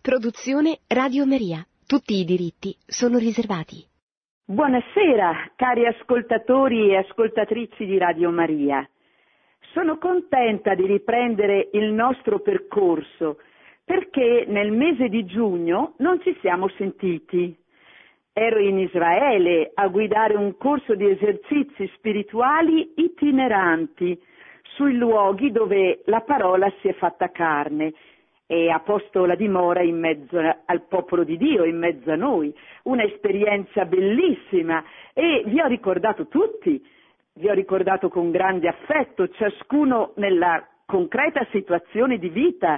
Produzione Radio Maria. Tutti i diritti sono riservati. Buonasera, cari ascoltatori e ascoltatrici di Radio Maria. Sono contenta di riprendere il nostro percorso perché nel mese di giugno non ci siamo sentiti. Ero in Israele a guidare un corso di esercizi spirituali itineranti sui luoghi dove la parola si è fatta carne e ha posto la dimora in mezzo al popolo di Dio, in mezzo a noi. Un'esperienza bellissima e vi ho ricordato tutti, vi ho ricordato con grande affetto, ciascuno nella concreta situazione di vita,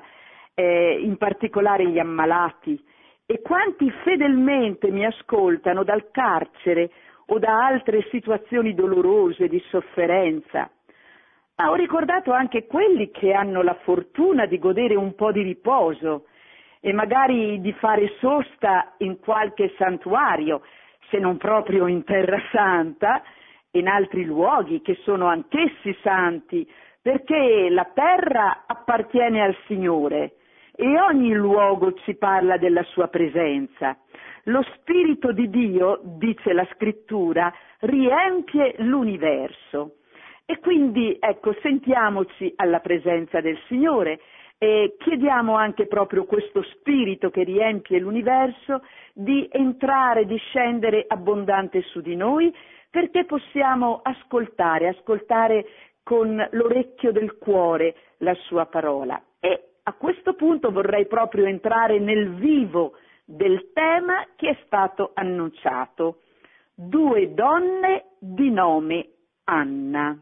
in particolare gli ammalati. E quanti fedelmente mi ascoltano dal carcere o da altre situazioni dolorose di sofferenza. Ma ho ricordato anche quelli che hanno la fortuna di godere un po' di riposo e magari di fare sosta in qualche santuario, se non proprio in Terra Santa, in altri luoghi che sono anch'essi santi, perché la terra appartiene al Signore e ogni luogo ci parla della sua presenza. Lo Spirito di Dio, dice la Scrittura, riempie l'universo. E quindi, ecco, sentiamoci alla presenza del Signore e chiediamo anche proprio questo Spirito che riempie l'universo di entrare, di scendere abbondante su di noi, perché possiamo ascoltare con l'orecchio del cuore la sua parola. E a questo punto vorrei proprio entrare nel vivo del tema che è stato annunciato. 2 donne di nome Anna.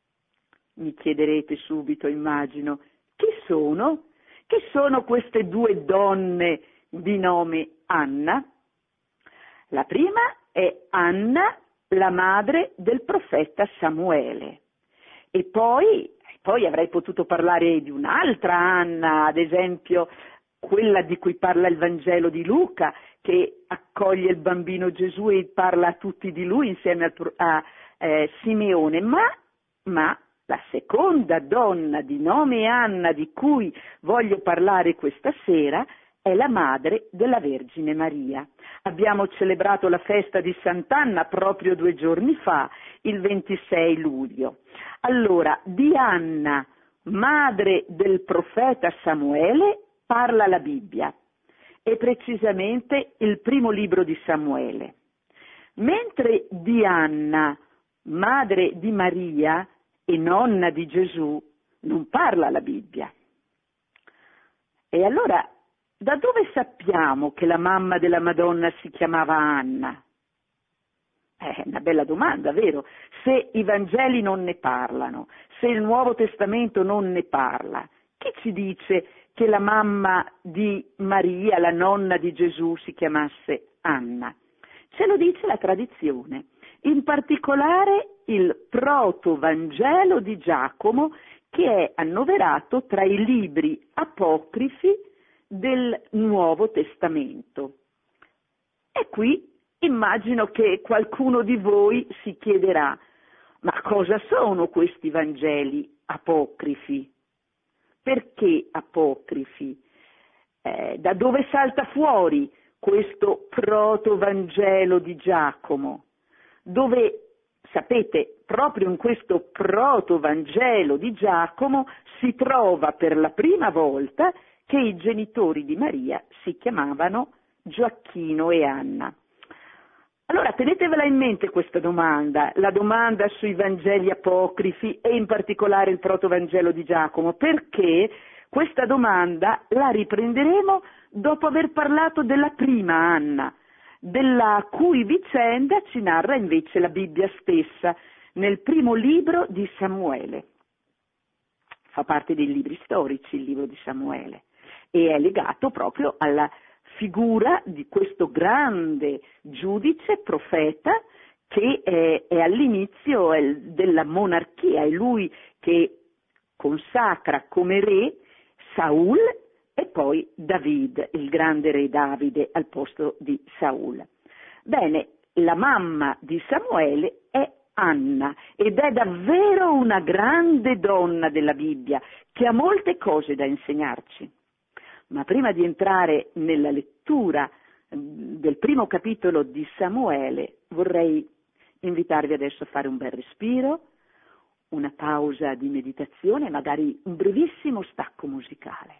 Mi chiederete subito, immagino, chi sono? Chi sono queste 2 donne di nome Anna? La prima è Anna, la madre del profeta Samuele. E poi avrei potuto parlare di un'altra Anna, ad esempio quella di cui parla il Vangelo di Luca, che accoglie il bambino Gesù e parla a tutti di lui insieme a Simeone, ma la seconda donna di nome Anna di cui voglio parlare questa sera è la madre della Vergine Maria. Abbiamo celebrato la festa di Sant'Anna proprio 2 giorni fa, il 26 luglio. Allora, di Anna, madre del profeta Samuele, parla la Bibbia, e precisamente il primo libro di Samuele. Mentre di Anna, madre di Maria e nonna di Gesù, non parla la Bibbia. E allora, da dove sappiamo che la mamma della Madonna si chiamava Anna? È una bella domanda, vero? Se i Vangeli non ne parlano, se il Nuovo Testamento non ne parla, chi ci dice che la mamma di Maria, la nonna di Gesù, si chiamasse Anna? Ce lo dice la tradizione, in particolare il Protovangelo di Giacomo, che è annoverato tra i libri apocrifi del Nuovo Testamento. E qui immagino che qualcuno di voi si chiederà: ma cosa sono questi Vangeli apocrifi? Perché apocrifi? Da dove salta fuori questo Protovangelo di Giacomo? Dove, sapete, proprio in questo Protovangelo di Giacomo si trova per la prima volta che i genitori di Maria si chiamavano Gioacchino e Anna. Allora tenetevela in mente questa domanda, la domanda sui Vangeli apocrifi e in particolare il Protovangelo di Giacomo, perché questa domanda la riprenderemo dopo aver parlato della prima Anna, della cui vicenda ci narra invece la Bibbia stessa nel primo libro di Samuele. Fa parte dei libri storici il libro di Samuele e è legato proprio alla figura di questo grande giudice, profeta, che è all'inizio della monarchia, è lui che consacra come re Saul e poi David, il grande re Davide, al posto di Saul. Bene, la mamma di Samuele è Anna ed è davvero una grande donna della Bibbia che ha molte cose da insegnarci. Ma prima di entrare nella lettura del primo capitolo di Samuele, vorrei invitarvi adesso a fare un bel respiro, una pausa di meditazione, magari un brevissimo stacco musicale.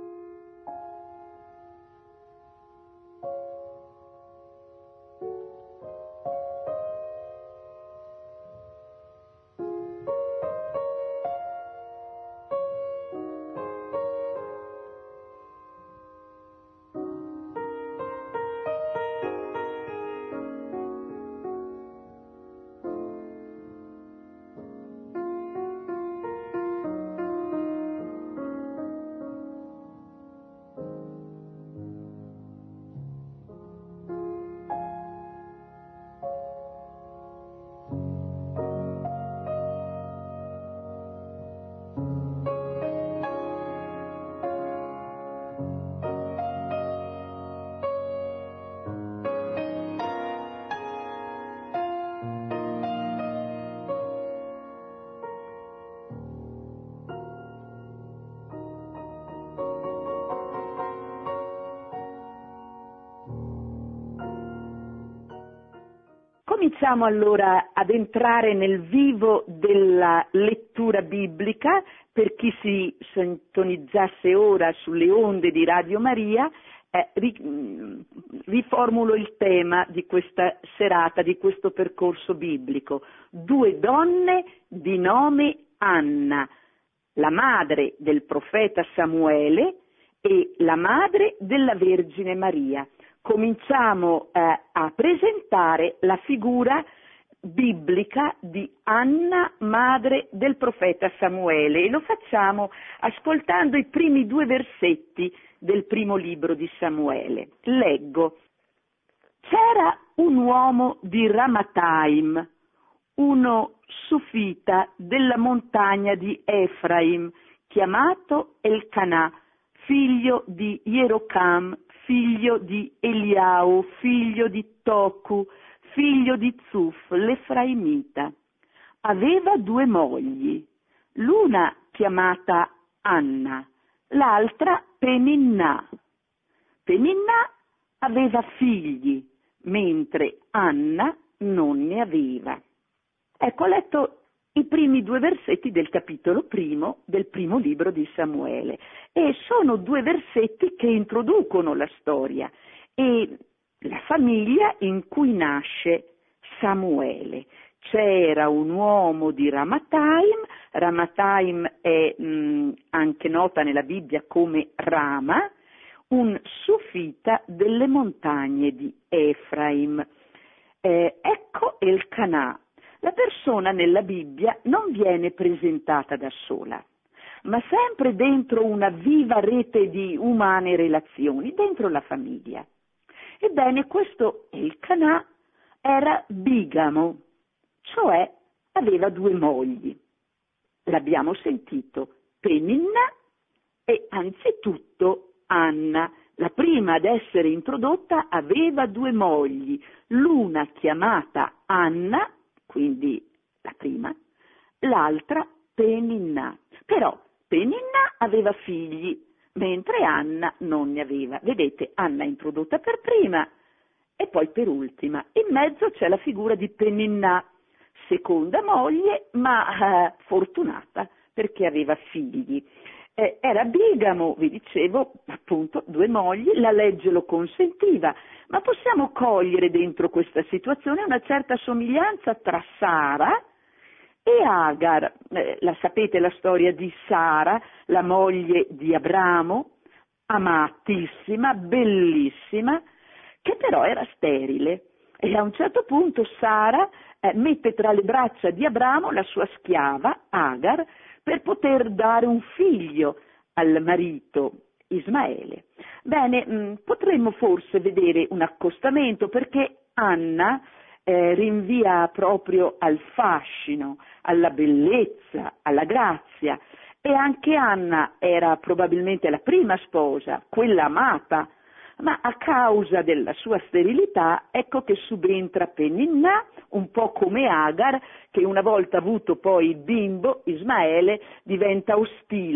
Cominciamo allora ad entrare nel vivo della lettura biblica. Per chi si sintonizzasse ora sulle onde di Radio Maria, riformulo il tema di questa serata, di questo percorso biblico. 2 donne di nome Anna, la madre del profeta Samuele e la madre della Vergine Maria. Cominciamo a presentare la figura biblica di Anna, madre del profeta Samuele, e lo facciamo ascoltando i primi 2 versetti del primo libro di Samuele. Leggo. C'era un uomo di Ramataim, uno sufita della montagna di Efraim, chiamato Elkanà, figlio di Jerocam, figlio di Eliau, figlio di Tocu, figlio di Zuf, l'Efraimita. Aveva 2 mogli, l'una chiamata Anna, l'altra Peninnà. Peninnà aveva figli, mentre Anna non ne aveva. Ecco, ho letto i primi 2 versetti del capitolo 1 del primo libro di Samuele, e sono 2 versetti che introducono la storia e la famiglia in cui nasce Samuele. C'era un uomo di Ramataim. Ramataim è anche nota nella Bibbia come Rama, un sufita delle montagne di Efraim. Ecco Elkanà. La persona nella Bibbia non viene presentata da sola, ma sempre dentro una viva rete di umane relazioni, dentro la famiglia. Ebbene, questo Elkanà era bigamo, cioè aveva 2 mogli. L'abbiamo sentito, Peninnà e anzitutto Anna. La prima ad essere introdotta aveva 2 mogli, l'una chiamata Anna, quindi la prima, l'altra Peninnà. Però Peninnà aveva figli, mentre Anna non ne aveva. Vedete, Anna è introdotta per prima e poi per ultima. In mezzo c'è la figura di Peninnà, seconda moglie, ma fortunata perché aveva figli. Era bigamo, vi dicevo, appunto, 2 mogli, la legge lo consentiva, ma possiamo cogliere dentro questa situazione una certa somiglianza tra Sara e Agar. La sapete la storia di Sara, la moglie di Abramo, amatissima, bellissima, che però era sterile. E a un certo punto Sara mette tra le braccia di Abramo la sua schiava, Agar, per poter dare un figlio al marito Ismaele. Bene, potremmo forse vedere un accostamento, perché Anna rinvia proprio al fascino, alla bellezza, alla grazia, e anche Anna era probabilmente la prima sposa, quella amata, ma a causa della sua sterilità ecco che subentra Peninnà, un po' come Agar, che una volta avuto poi il bimbo Ismaele diventa ostile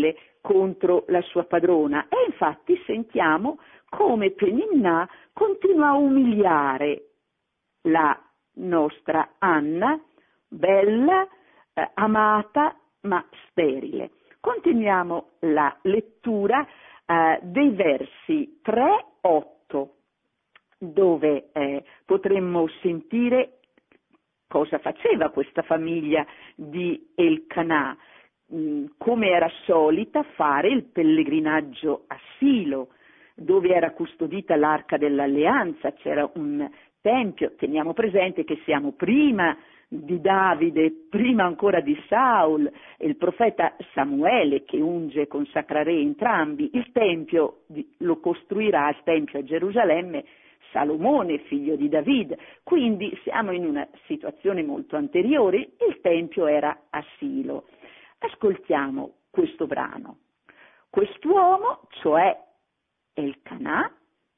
contro la sua padrona, e infatti sentiamo come Peninnà continua a umiliare la nostra Anna, bella, amata, ma sterile. Continuiamo la lettura dei versi 3-8, dove potremmo sentire cosa faceva questa famiglia di Elkanà, come era solita fare il pellegrinaggio a Silo, dove era custodita l'Arca dell'Alleanza. C'era un tempio, teniamo presente che siamo prima di Davide, prima ancora di Saul, e il profeta Samuele che unge e consacra re entrambi. Il tempio lo costruirà, il tempio a Gerusalemme, Salomone, figlio di Davide, quindi siamo in una situazione molto anteriore. Il tempio era a Silo. Ascoltiamo questo brano. Quest'uomo, cioè Elkanà,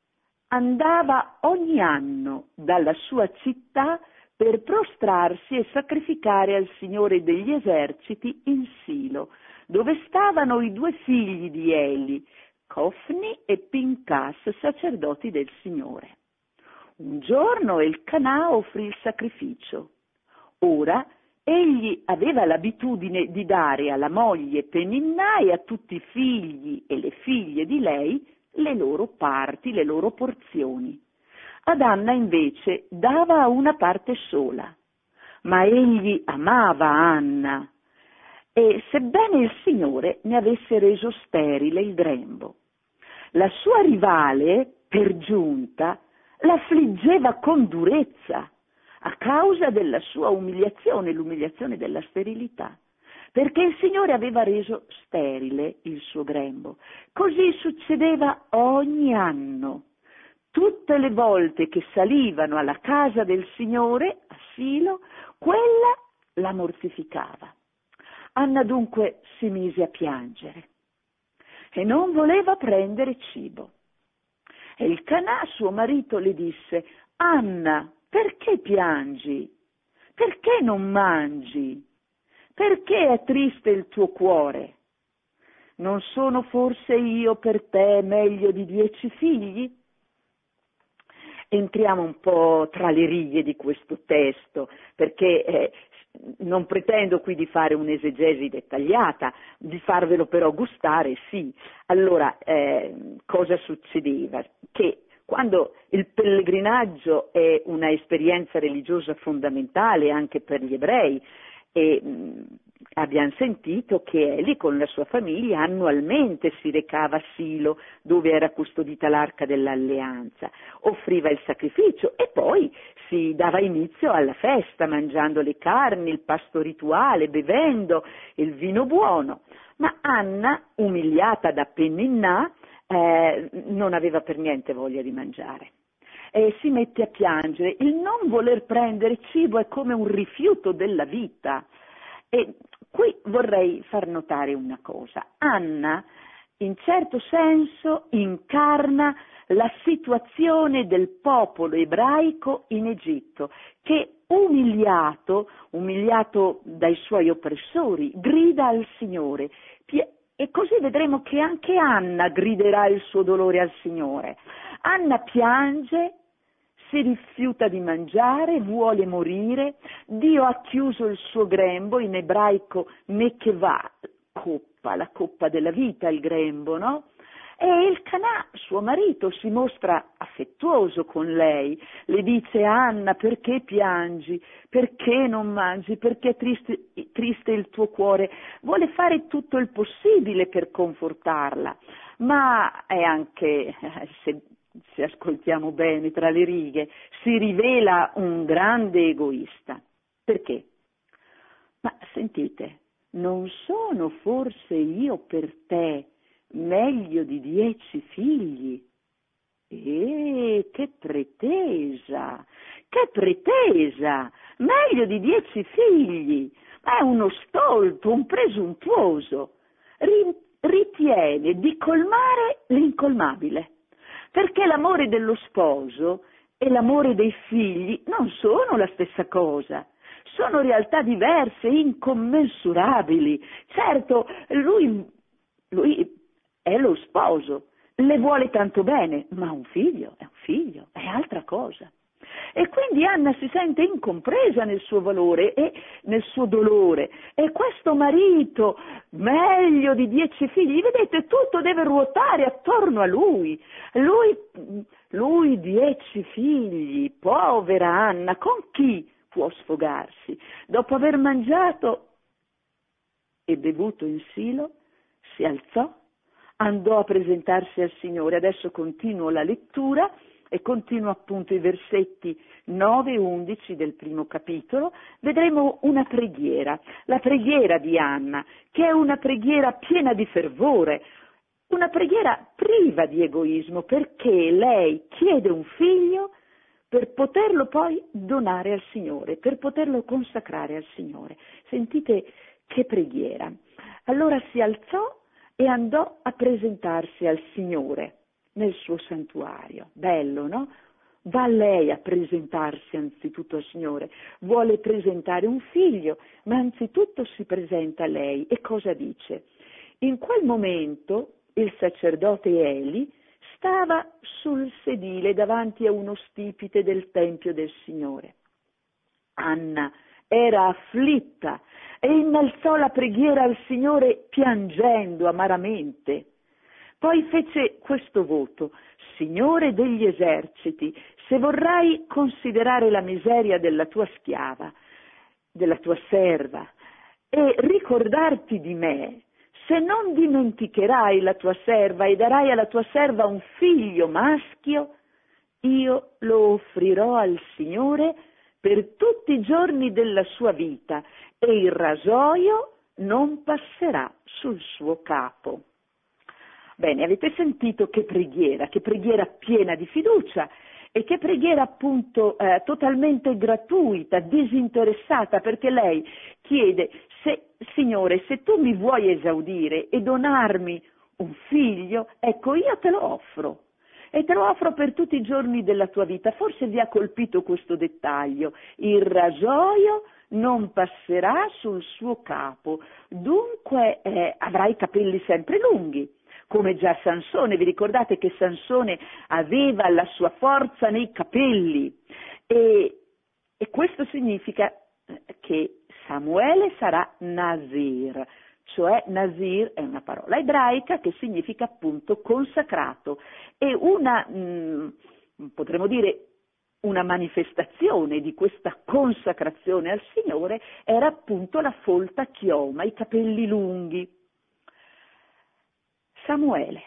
andava ogni anno dalla sua città per prostrarsi e sacrificare al Signore degli eserciti in Silo, dove stavano i due figli di Eli, Cofni e Pincas, sacerdoti del Signore. Un giorno Elkanà offrì il sacrificio. Ora egli aveva l'abitudine di dare alla moglie Peninnà e a tutti i figli e le figlie di lei le loro parti, le loro porzioni. Ad Anna invece dava una parte sola, ma egli amava Anna, e sebbene il Signore ne avesse reso sterile il grembo. La sua rivale, per giunta, l'affliggeva con durezza a causa della sua umiliazione, l'umiliazione della sterilità, perché il Signore aveva reso sterile il suo grembo. Così succedeva ogni anno. Tutte le volte che salivano alla casa del Signore, a Silo, quella la mortificava. Anna dunque si mise a piangere e non voleva prendere cibo. Elkanà, suo marito, le disse: Anna, perché piangi? Perché non mangi? Perché è triste il tuo cuore? Non sono forse io per te meglio di 10 figli? Entriamo un po' tra le righe di questo testo, perché non pretendo qui di fare un'esegesi dettagliata, di farvelo però gustare, sì. Allora, cosa succedeva? Che quando il pellegrinaggio è una esperienza religiosa fondamentale anche per gli ebrei, e abbiamo sentito che Eli con la sua famiglia annualmente si recava a Silo, dove era custodita l'Arca dell'Alleanza, offriva il sacrificio e poi si dava inizio alla festa, mangiando le carni, il pasto rituale, bevendo il vino buono. Ma Anna, umiliata da Peninnà, non aveva per niente voglia di mangiare. E si mette a piangere. Il non voler prendere cibo è come un rifiuto della vita. E qui vorrei far notare una cosa. Anna, in certo senso, incarna la situazione del popolo ebraico in Egitto, che umiliato dai suoi oppressori, grida al Signore. E così vedremo che anche Anna griderà il suo dolore al Signore. Anna piange, si rifiuta di mangiare, vuole morire. Dio ha chiuso il suo grembo, in ebraico nekevah, coppa, la coppa della vita, il grembo, no? E Elkanà, suo marito, si mostra affettuoso con lei, le dice: Anna, perché piangi? Perché non mangi? Perché è triste il tuo cuore? Vuole fare tutto il possibile per confortarla, ma è anche, se ascoltiamo bene tra le righe, si rivela un grande egoista. Perché? Ma sentite, non sono forse io per te meglio di 10 figli? Che pretesa, che pretesa, meglio di 10 figli, ma è uno stolto, un presuntuoso, ritiene di colmare l'incolmabile, perché l'amore dello sposo e l'amore dei figli non sono la stessa cosa. Sono realtà diverse, incommensurabili. Certo, lui lui è lo sposo, le vuole tanto bene, ma un figlio, è altra cosa. E quindi Anna si sente incompresa nel suo valore e nel suo dolore. E questo marito, meglio di 10 figli, vedete, tutto deve ruotare attorno a lui. Lui 10 figli, povera Anna, con chi può sfogarsi? Dopo aver mangiato e bevuto in Silo, si alzò, andò a presentarsi al Signore. Adesso continuo la lettura e continuo appunto i versetti 9 e 11 del primo capitolo. Vedremo una preghiera, la preghiera di Anna, che è una preghiera piena di fervore, una preghiera priva di egoismo, perché lei chiede un figlio per poterlo poi donare al Signore, per poterlo consacrare al Signore. Sentite che preghiera. Allora si alzò e andò a presentarsi al Signore nel suo santuario. Bello, no? Va lei a presentarsi anzitutto al Signore. Vuole presentare un figlio, ma anzitutto si presenta a lei. E cosa dice? In quel momento il sacerdote Eli stava sul sedile davanti a uno stipite del Tempio del Signore. Anna era afflitta e innalzò la preghiera al Signore piangendo amaramente. Poi fece questo voto: Signore degli eserciti, se vorrai considerare la miseria della tua schiava, della tua serva, e ricordarti di me, se non dimenticherai la tua serva e darai alla tua serva un figlio maschio, io lo offrirò al Signore per tutti i giorni della sua vita e il rasoio non passerà sul suo capo. Bene, avete sentito che preghiera piena di fiducia e che preghiera appunto totalmente gratuita, disinteressata, perché lei chiede: Signore, se tu mi vuoi esaudire e donarmi un figlio, ecco, io te lo offro. E te lo offro per tutti i giorni della tua vita. Forse vi ha colpito questo dettaglio: il rasoio non passerà sul suo capo, dunque avrai i capelli sempre lunghi, come già Sansone. Vi ricordate che Sansone aveva la sua forza nei capelli, e questo significa che Samuele sarà Nazir. Cioè Nazir è una parola ebraica che significa appunto consacrato, e potremmo dire una manifestazione di questa consacrazione al Signore era appunto la folta chioma, i capelli lunghi. Samuele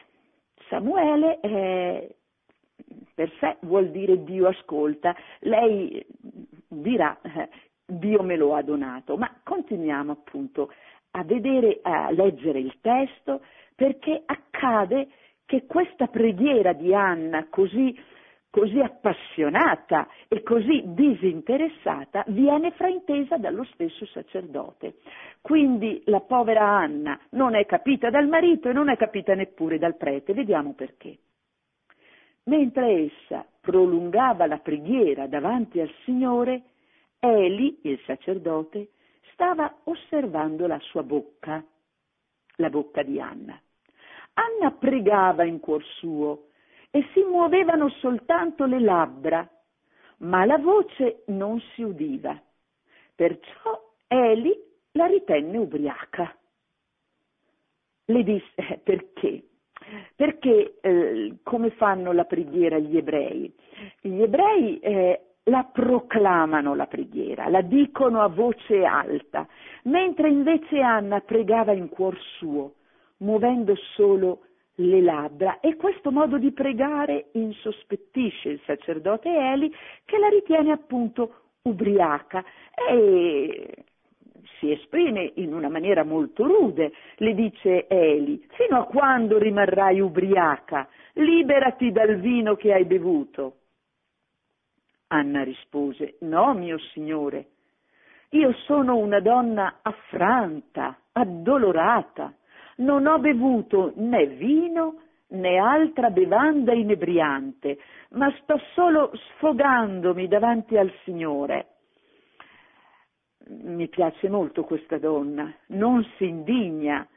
per sé vuol dire Dio ascolta. Lei dirà Dio me lo ha donato, ma continuiamo appunto a leggere il testo, perché accade che questa preghiera di Anna così appassionata e così disinteressata viene fraintesa dallo stesso sacerdote. Quindi la povera Anna non è capita dal marito e non è capita neppure dal prete. Vediamo perché. Mentre essa prolungava la preghiera davanti al Signore, Eli, il sacerdote, stava osservando la sua bocca, la bocca di Anna. Anna pregava in cuor suo e si muovevano soltanto le labbra, ma la voce non si udiva. Perciò Eli la ritenne ubriaca. Le disse: perché? Perché come fanno la preghiera gli ebrei? Gli ebrei la proclamano la preghiera, la dicono a voce alta, mentre invece Anna pregava in cuor suo, muovendo solo le labbra, e questo modo di pregare insospettisce il sacerdote Eli, che la ritiene appunto ubriaca, e si esprime in una maniera molto rude. Le dice Eli: fino a quando rimarrai ubriaca? Liberati dal vino che hai bevuto. Anna rispose: no, mio signore, io sono una donna affranta, addolorata, non ho bevuto né vino né altra bevanda inebriante, ma sto solo sfogandomi davanti al Signore. Mi piace molto questa donna, non si indigna,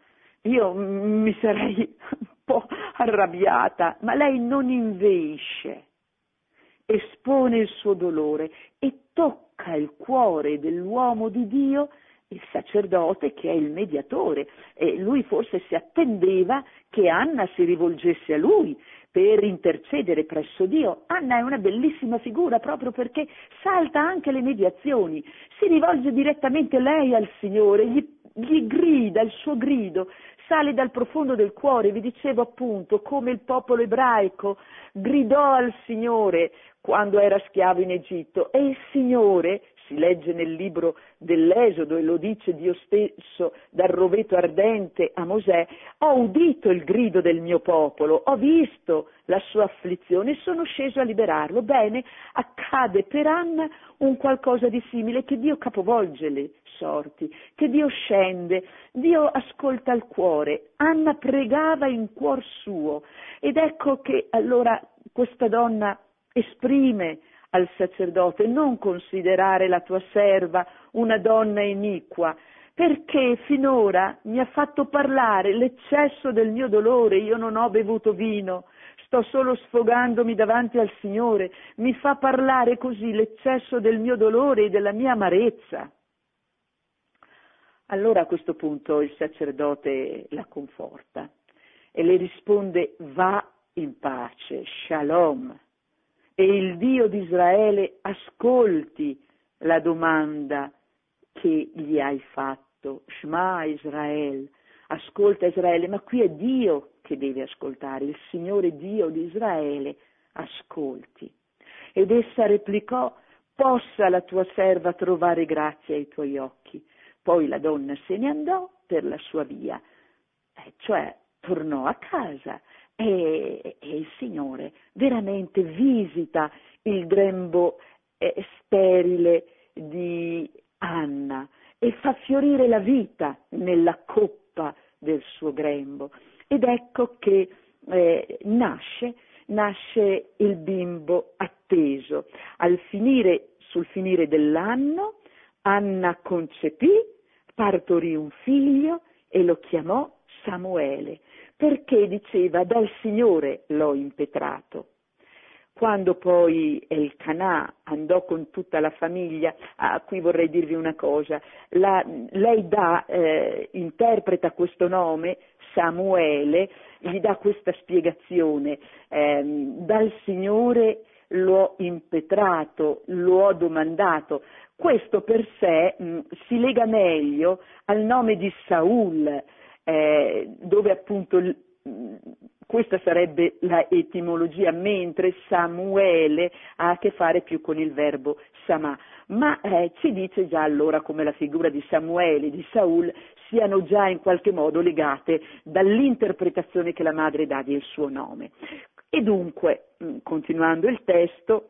io mi sarei un po' arrabbiata, ma lei non inveisce, espone il suo dolore e tocca il cuore dell'uomo di Dio, il sacerdote che è il mediatore, e lui forse si attendeva che Anna si rivolgesse a lui per intercedere presso Dio. Anna è una bellissima figura proprio perché salta anche le mediazioni, si rivolge direttamente lei al Signore, gli grida, il suo grido sale dal profondo del cuore. Vi dicevo appunto come il popolo ebraico gridò al Signore quando era schiavo in Egitto, e il Signore, si legge nel libro dell'Esodo e lo dice Dio stesso dal roveto ardente a Mosè: ho udito il grido del mio popolo, ho visto la sua afflizione e sono sceso a liberarlo. Bene, accade per Anna un qualcosa di simile, che Dio capovolge le sorti, che Dio scende, Dio ascolta il cuore. Anna pregava in cuor suo, ed ecco che allora questa donna esprime al sacerdote: non considerare la tua serva una donna iniqua, perché finora mi ha fatto parlare l'eccesso del mio dolore. Io non ho bevuto vino, sto solo sfogandomi davanti al Signore, mi fa parlare così l'eccesso del mio dolore e della mia amarezza. Allora a questo punto il sacerdote la conforta e le risponde: va in pace, shalom, e il Dio di Israele ascolti la domanda che gli hai fatto. Shema Israel, ascolta Israele, ma qui è Dio che deve ascoltare, il Signore Dio di Israele ascolti. Ed essa replicò: possa la tua serva trovare grazia ai tuoi occhi. Poi la donna se ne andò per la sua via, cioè tornò a casa, e il Signore veramente visita il grembo sterile di Anna e fa fiorire la vita nella coppa del suo grembo. Ed ecco che nasce il bimbo atteso. Sul finire dell'anno, Anna concepì, partorì un figlio e lo chiamò Samuele, perché diceva: dal Signore l'ho impetrato. Quando poi Elkanà andò con tutta la famiglia, qui vorrei dirvi una cosa, lei interpreta questo nome, Samuele, gli dà questa spiegazione: dal Signore l'ho impetrato, lo ho domandato. Questo per sé si lega meglio al nome di Saul, dove appunto questa sarebbe la etimologia, mentre Samuele ha a che fare più con il verbo samà, ma ci dice già allora come la figura di Samuele e di Saul siano già in qualche modo legate dall'interpretazione che la madre dà del suo nome. E dunque, continuando il testo,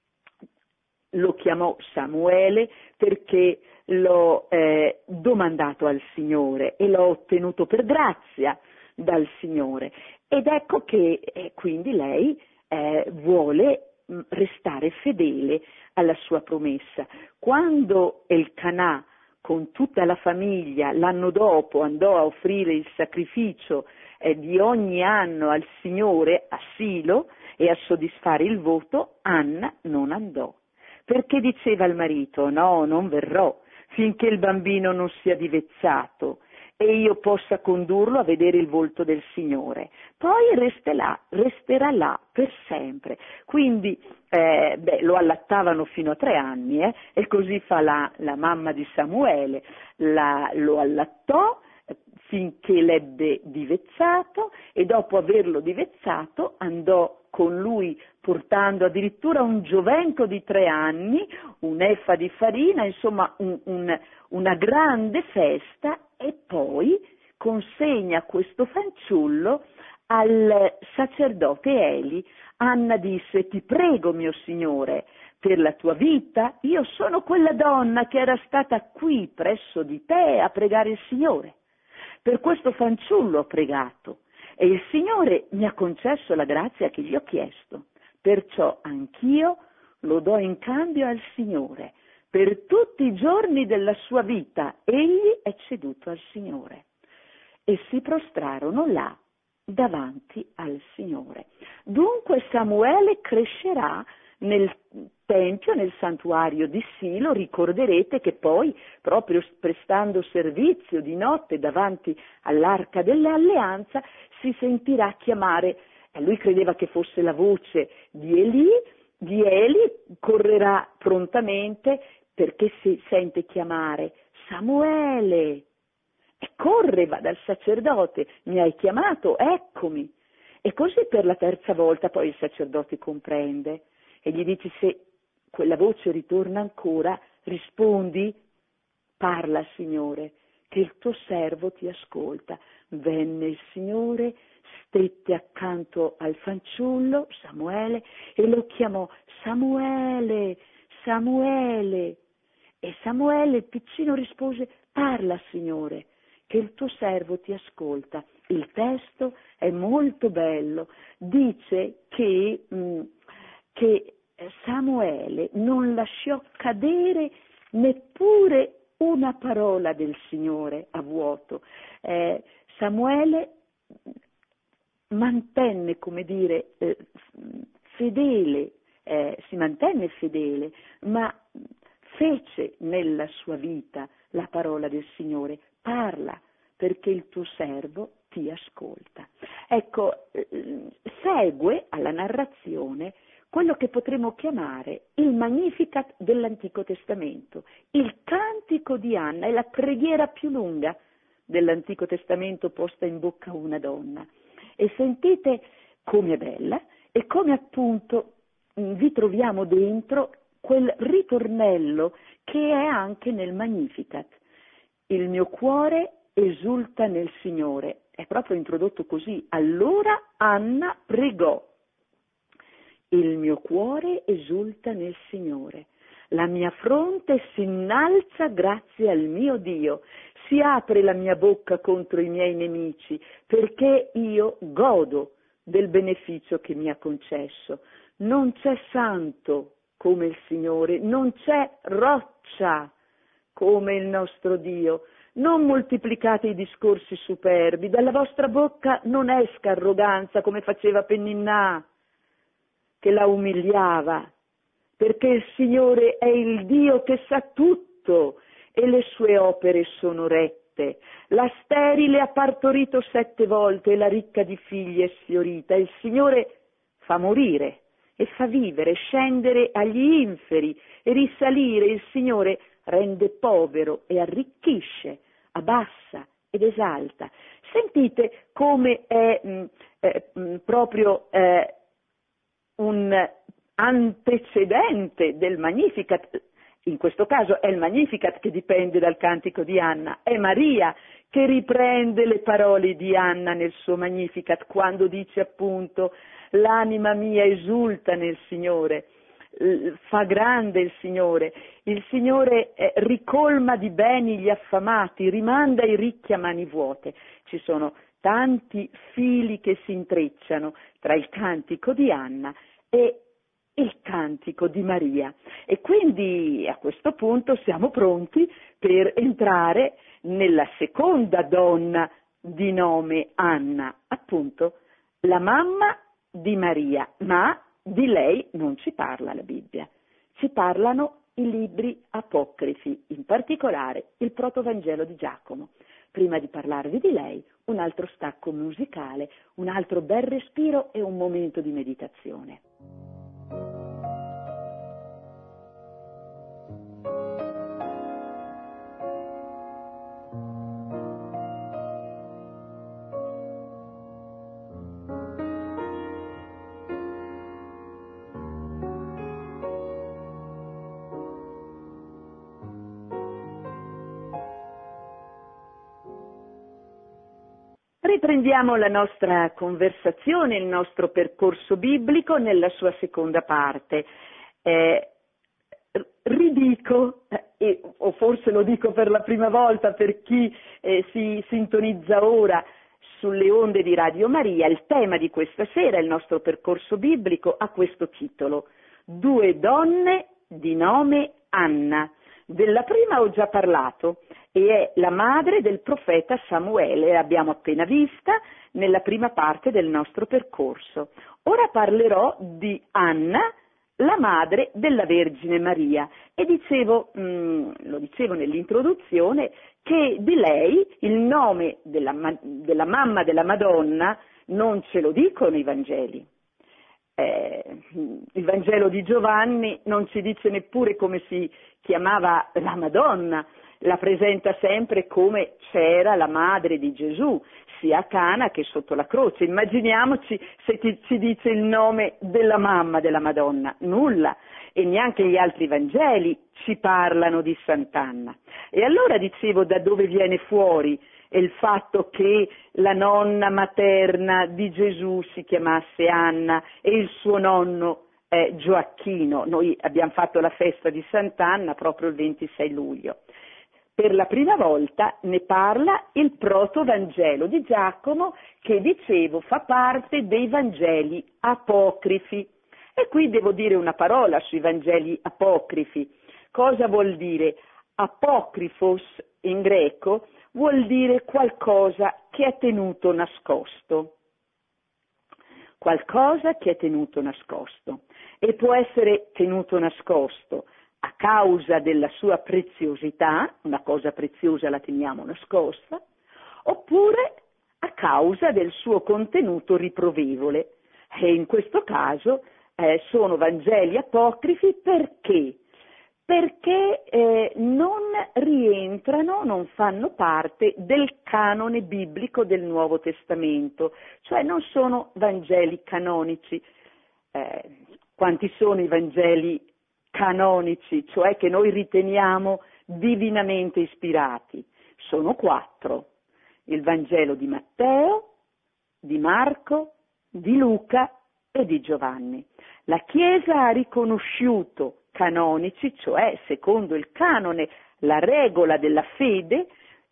lo chiamò Samuele perché l'ho domandato al Signore e l'ho ottenuto per grazia dal Signore. Ed ecco che quindi lei vuole restare fedele alla sua promessa. Quando Elkanà con tutta la famiglia l'anno dopo andò a offrire il sacrificio di ogni anno al Signore a Silo e a soddisfare il voto, Anna non andò, perché diceva al marito: no, non verrò finché il bambino non sia divezzato e io possa condurlo a vedere il volto del Signore. Poi resterà là per sempre. Quindi lo allattavano fino a 3 anni, e così fa la mamma di Samuele, lo allattò finché l'ebbe divezzato, e dopo averlo divezzato andò con lui portando addirittura un giovenco di 3 anni, un'efa di farina, insomma una grande festa, e poi consegna questo fanciullo al sacerdote Eli. Anna disse: ti prego, mio Signore, per la tua vita, io sono quella donna che era stata qui presso di te a pregare il Signore. Per questo fanciullo ho pregato e il Signore mi ha concesso la grazia che gli ho chiesto. Perciò anch'io lo do in cambio al Signore. Per tutti i giorni della sua vita egli è ceduto al Signore. e si prostrarono là davanti al Signore. Dunque Samuele crescerà nel tempio, nel santuario di Silo. Ricorderete che poi, proprio prestando servizio di notte davanti all'Arca dell'Alleanza, si sentirà chiamare, lui credeva che fosse la voce di Eli, correrà prontamente perché si sente chiamare Samuele, e corre, va dal sacerdote: mi hai chiamato, eccomi. E così per la terza volta poi il sacerdote comprende e gli dice: se quella voce ritorna ancora, rispondi: parla, Signore, che il tuo servo ti ascolta. Venne il Signore, stette accanto al fanciullo Samuele e lo chiamò: Samuele, Samuele. E Samuele, il piccino, rispose: parla, Signore, che il tuo servo ti ascolta. Il testo è molto bello, dice che Samuele non lasciò cadere neppure una parola del Signore a vuoto. Samuele mantenne, fedele, si mantenne fedele, ma fece nella sua vita la parola del Signore: parla, perché il tuo servo ti ascolta. Ecco, segue alla narrazione quello che potremmo chiamare il Magnificat dell'Antico Testamento. Il cantico di Anna è la preghiera più lunga dell'Antico Testamento posta in bocca a una donna. E sentite come è bella e come appunto vi troviamo dentro quel ritornello che è anche nel Magnificat. Il mio cuore esulta nel Signore. È proprio introdotto così. Allora Anna pregò: il mio cuore esulta nel Signore, la mia fronte si innalza grazie al mio Dio, si apre la mia bocca contro i miei nemici, perché io godo del beneficio che mi ha concesso. Non c'è santo come il Signore, non c'è roccia come il nostro Dio. Non moltiplicate i discorsi superbi, dalla vostra bocca non esca arroganza come faceva Peninnà, che la umiliava, perché il Signore è il Dio che sa tutto e le sue opere sono rette. La sterile ha partorito 7 volte e la ricca di figli è sfiorita. Il Signore fa morire e fa vivere, scendere agli inferi e risalire. Il Signore rende povero e arricchisce, abbassa ed esalta. Sentite come è proprio un antecedente del Magnificat. In questo caso è il Magnificat che dipende dal cantico di Anna, è Maria che riprende le parole di Anna nel suo Magnificat quando dice appunto: l'anima mia esulta nel Signore, fa grande il Signore ricolma di beni gli affamati, rimanda i ricchi a mani vuote. Ci sono tanti fili che si intrecciano tra il cantico di Anna e il cantico di Maria. E quindi a questo punto siamo pronti per entrare nella seconda donna di nome Anna, appunto la mamma di Maria, ma di lei non ci parla la Bibbia, ci parlano i libri apocrifi, in particolare il Protovangelo di Giacomo. Prima di parlarvi di lei, un altro stacco musicale, un altro bel respiro e un momento di meditazione. Riprendiamo la nostra conversazione, il nostro percorso biblico nella sua seconda parte. Ridico, o forse lo dico per la prima volta per chi si sintonizza ora sulle onde di Radio Maria, il tema di questa sera, il nostro percorso biblico, ha questo titolo: 2 donne di nome Anna. Della prima ho già parlato e è la madre del profeta Samuele, l'abbiamo appena vista nella prima parte del nostro percorso. Ora parlerò di Anna, la madre della Vergine Maria, e dicevo, lo dicevo nell'introduzione, che di lei il nome della mamma della Madonna non ce lo dicono i Vangeli. Il Vangelo di Giovanni non ci dice neppure come si chiamava la Madonna, la presenta sempre come c'era la madre di Gesù, sia a Cana che sotto la croce. Immaginiamoci se ci dice il nome della mamma della Madonna, nulla, e neanche gli altri Vangeli ci parlano di Sant'Anna. E allora dicevo da dove viene fuori il fatto che la nonna materna di Gesù si chiamasse Anna e il suo nonno Gioacchino. Noi abbiamo fatto la festa di Sant'Anna proprio il 26 luglio. Per la prima volta ne parla il protovangelo di Giacomo, che dicevo fa parte dei Vangeli apocrifi. E qui devo dire una parola sui Vangeli apocrifi. Cosa vuol dire? Apocrifos in greco vuol dire qualcosa che è tenuto nascosto. Qualcosa che è tenuto nascosto. E può essere tenuto nascosto a causa della sua preziosità, una cosa preziosa la teniamo nascosta, oppure a causa del suo contenuto riprovevole. E in questo caso sono Vangeli apocrifi perché? Perché non rientrano, non fanno parte del canone biblico del Nuovo Testamento, cioè non sono Vangeli canonici. Quanti sono i Vangeli canonici, cioè che noi riteniamo divinamente ispirati? Sono 4. Il Vangelo di Matteo, di Marco, di Luca e di Giovanni. La Chiesa ha riconosciuto canonici, cioè secondo il canone, la regola della fede,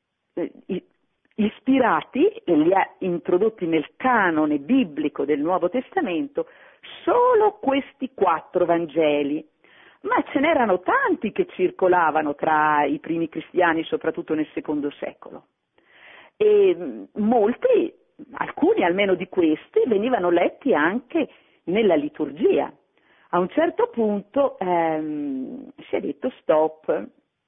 ispirati e li ha introdotti nel canone biblico del Nuovo Testamento solo questi 4 Vangeli. Ma ce n'erano tanti che circolavano tra i primi cristiani, soprattutto nel secondo secolo. E molti, alcuni almeno di questi, venivano letti anche nella liturgia. A un certo punto si è detto stop.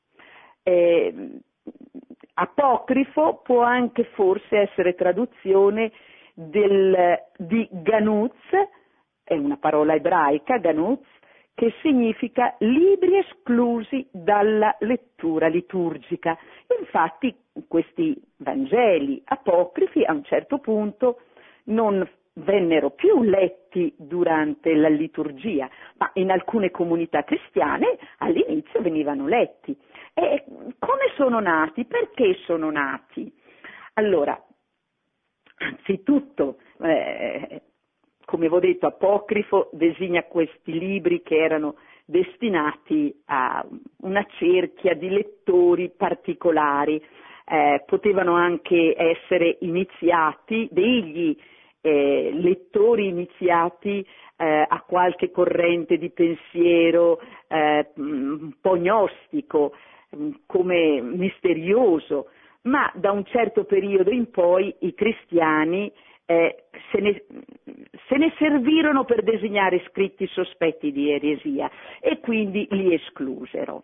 Apocrifo può anche forse essere traduzione di ganuz, è una parola ebraica, ganuz, che significa libri esclusi dalla lettura liturgica. Infatti questi Vangeli apocrifi a un certo punto non vennero più letti durante la liturgia, ma in alcune comunità cristiane all'inizio venivano letti. E come sono nati? Perché sono nati? Allora, anzitutto, come avevo detto, apocrifo designa questi libri che erano destinati a una cerchia di lettori particolari, potevano anche essere iniziati, degli lettori iniziati a qualche corrente di pensiero un po' gnostico, come misterioso, ma da un certo periodo in poi i cristiani se ne servirono per designare scritti sospetti di eresia e quindi li esclusero.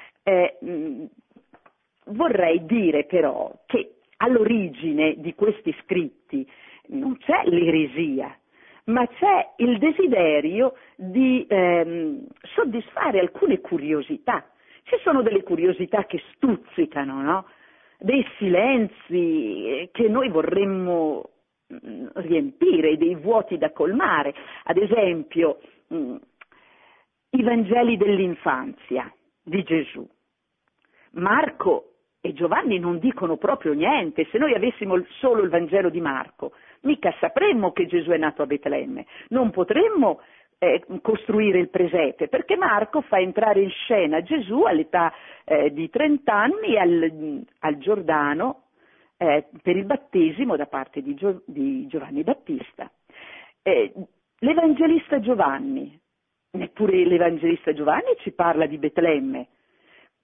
Vorrei dire però che all'origine di questi scritti non c'è l'eresia, ma c'è il desiderio di soddisfare alcune curiosità. Ci sono delle curiosità che stuzzicano, no? Dei silenzi che noi vorremmo riempire, dei vuoti da colmare. Ad esempio, i Vangeli dell'infanzia di Gesù. Marco e Giovanni non dicono proprio niente. Se noi avessimo solo il Vangelo di Marco, mica sapremmo che Gesù è nato a Betlemme, non potremmo costruire il presepe, perché Marco fa entrare in scena Gesù all'età di 30 anni al Giordano per il battesimo da parte di Giovanni Battista. L'Evangelista Giovanni, neppure l'Evangelista Giovanni ci parla di Betlemme.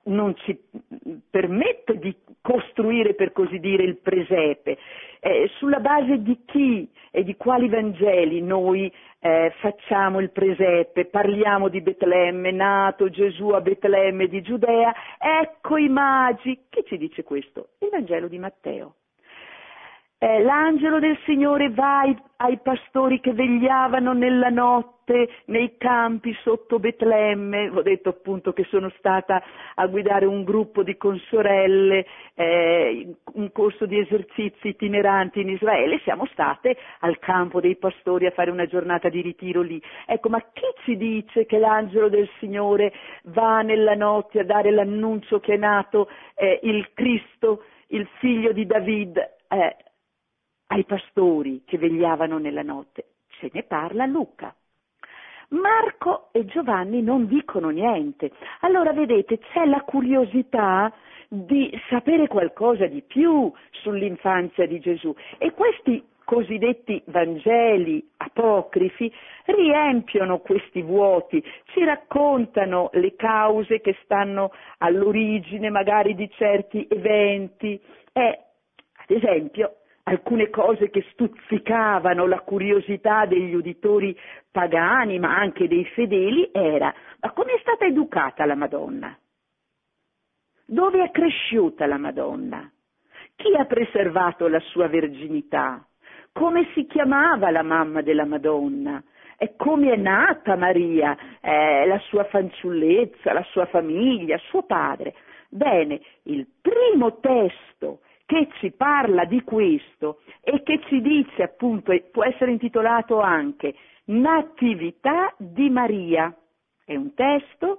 non ci permette di costruire, per così dire, il presepe. Sulla base di chi e di quali Vangeli noi facciamo il presepe, parliamo di Betlemme, nato Gesù a Betlemme di Giudea, ecco i magi. Chi ci dice questo? Il Vangelo di Matteo. L'angelo del Signore va ai pastori che vegliavano nella notte nei campi sotto Betlemme. Ho detto appunto che sono stata a guidare un gruppo di consorelle, un corso di esercizi itineranti in Israele. Siamo state al campo dei pastori a fare una giornata di ritiro lì. Ecco, ma chi ci dice che l'angelo del Signore va nella notte a dare l'annuncio che è nato il Cristo, il figlio di David, ai pastori che vegliavano nella notte? Ce ne parla Luca. Marco e Giovanni non dicono niente. Allora vedete, c'è la curiosità di sapere qualcosa di più sull'infanzia di Gesù, e questi cosiddetti Vangeli apocrifi riempiono questi vuoti, ci raccontano le cause che stanno all'origine magari di certi eventi, ad esempio alcune cose che stuzzicavano la curiosità degli uditori pagani, ma anche dei fedeli, era: ma come è stata educata la Madonna? Dove è cresciuta la Madonna? Chi ha preservato la sua verginità? Come si chiamava la mamma della Madonna? E come è nata Maria, la sua fanciullezza, la sua famiglia, suo padre? Bene, il primo testo che ci parla di questo e che ci dice, appunto, può essere intitolato anche Natività di Maria. È un testo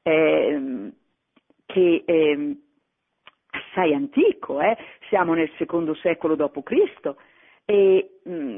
che è assai antico, siamo nel secondo secolo d.C. e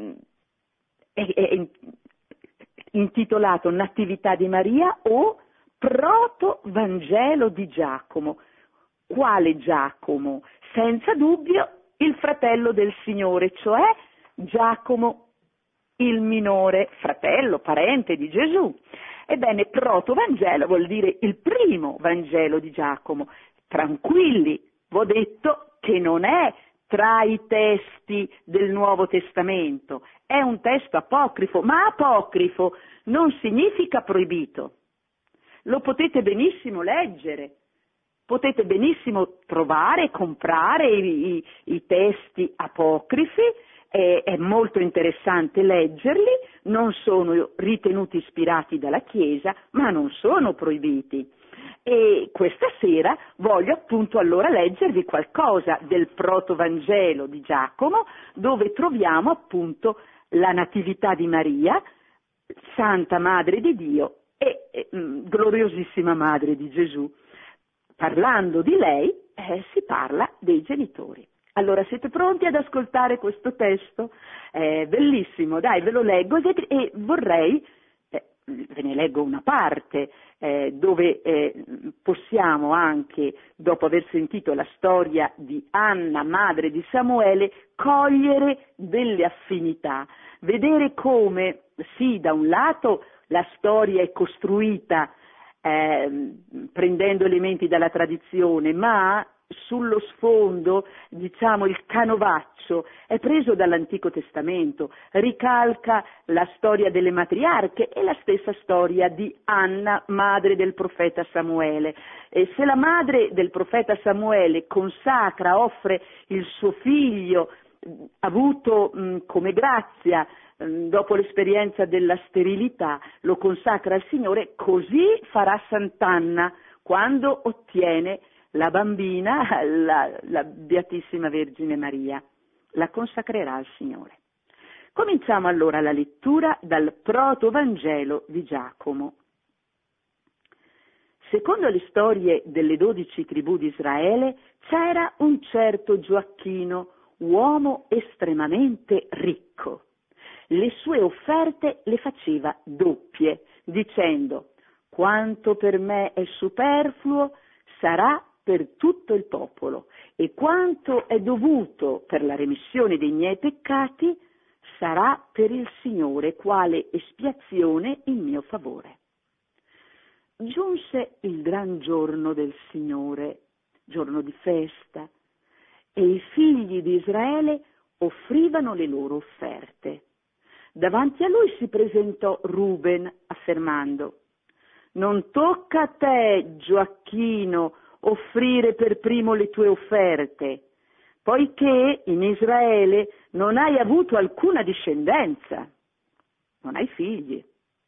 è intitolato Natività di Maria o Proto Vangelo di Giacomo. Quale Giacomo? Senza dubbio il fratello del Signore, cioè Giacomo il minore, fratello, parente di Gesù. Ebbene, protovangelo vuol dire il primo Vangelo di Giacomo. Tranquilli, v'ho detto che non è tra i testi del Nuovo Testamento, è un testo apocrifo, ma apocrifo non significa proibito. Lo potete benissimo leggere. Potete benissimo trovare, comprare i testi apocrifi, è molto interessante leggerli, non sono ritenuti ispirati dalla Chiesa, ma non sono proibiti. E questa sera voglio appunto allora leggervi qualcosa del protovangelo di Giacomo, dove troviamo appunto la Natività di Maria, Santa Madre di Dio e gloriosissima Madre di Gesù. Parlando di lei si parla dei genitori. Allora siete pronti ad ascoltare questo testo? Bellissimo, dai, ve lo leggo e vorrei, ve ne leggo una parte, dove possiamo anche, dopo aver sentito la storia di Anna, madre di Samuele, cogliere delle affinità, vedere come, sì, da un lato la storia è costruita prendendo elementi dalla tradizione, ma sullo sfondo, diciamo, il canovaccio è preso dall'Antico Testamento, ricalca la storia delle matriarche e la stessa storia di Anna, madre del profeta Samuele. E se la madre del profeta Samuele consacra, offre il suo figlio avuto come grazia dopo l'esperienza della sterilità, lo consacra al Signore, così farà Sant'Anna quando ottiene la bambina, la Beatissima Vergine Maria, la consacrerà al Signore. Cominciamo allora la lettura dal Protovangelo di Giacomo. Secondo le storie delle 12 tribù di Israele, c'era un certo Gioacchino, uomo estremamente ricco. Le sue offerte le faceva doppie, dicendo: quanto per me è superfluo sarà per tutto il popolo, e quanto è dovuto per la remissione dei miei peccati sarà per il Signore quale espiazione in mio favore. Giunse il gran giorno del Signore, giorno di festa, e i figli di Israele offrivano le loro offerte. Davanti a lui si presentò Ruben affermando: «Non tocca a te, Gioacchino, offrire per primo le tue offerte, poiché in Israele non hai avuto alcuna discendenza, non hai figli».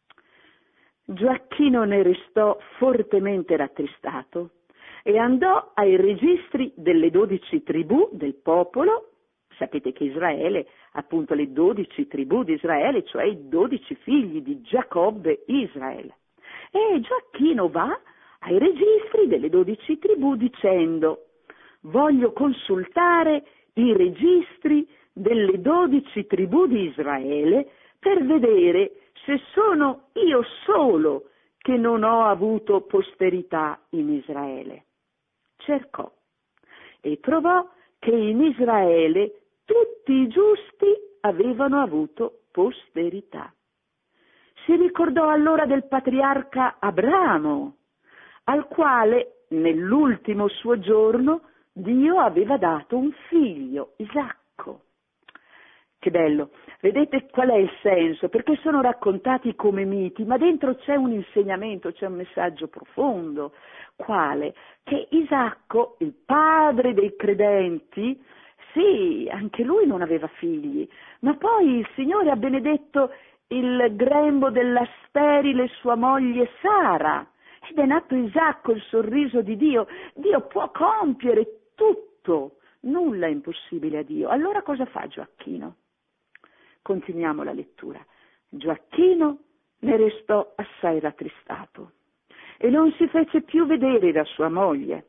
Gioacchino ne restò fortemente rattristato e andò ai registri delle 12 tribù del popolo. Sapete che Israele, appunto le 12 tribù di Israele, cioè i 12 figli di Giacobbe Israele. E Gioacchino va ai registri delle 12 tribù dicendo: «Voglio consultare i registri delle 12 tribù di Israele per vedere se sono io solo che non ho avuto posterità in Israele». Cercò e trovò che in Israele tutti i giusti avevano avuto posterità. Si ricordò allora del patriarca Abramo, al quale nell'ultimo suo giorno Dio aveva dato un figlio, Isacco. Che bello! Vedete qual è il senso? Perché sono raccontati come miti, ma dentro c'è un insegnamento, c'è un messaggio profondo. Quale? Che Isacco, il padre dei credenti, sì, anche lui non aveva figli, ma poi il Signore ha benedetto il grembo della sterile sua moglie Sara, ed è nato Isacco, il sorriso di Dio. Dio può compiere tutto, nulla è impossibile a Dio. Allora cosa fa Gioacchino? Continuiamo la lettura. Gioacchino ne restò assai rattristato e non si fece più vedere da sua moglie.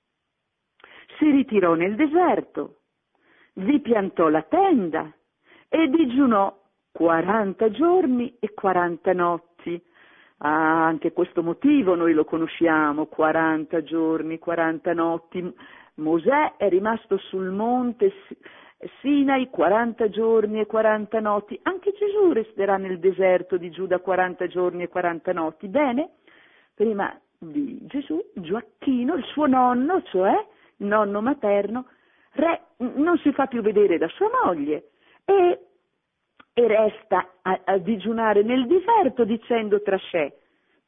Si ritirò nel deserto, vi piantò la tenda e digiunò 40 giorni e 40 notti. Ah, anche questo motivo noi lo conosciamo, 40 giorni, 40 notti. Mosè è rimasto sul monte Sinai 40 giorni e 40 notti. Anche Gesù resterà nel deserto di Giuda 40 giorni e 40 notti. Bene, prima di Gesù, Gioacchino, il suo nonno, cioè il nonno materno, non si fa più vedere da sua moglie e resta a digiunare nel deserto dicendo tra sé,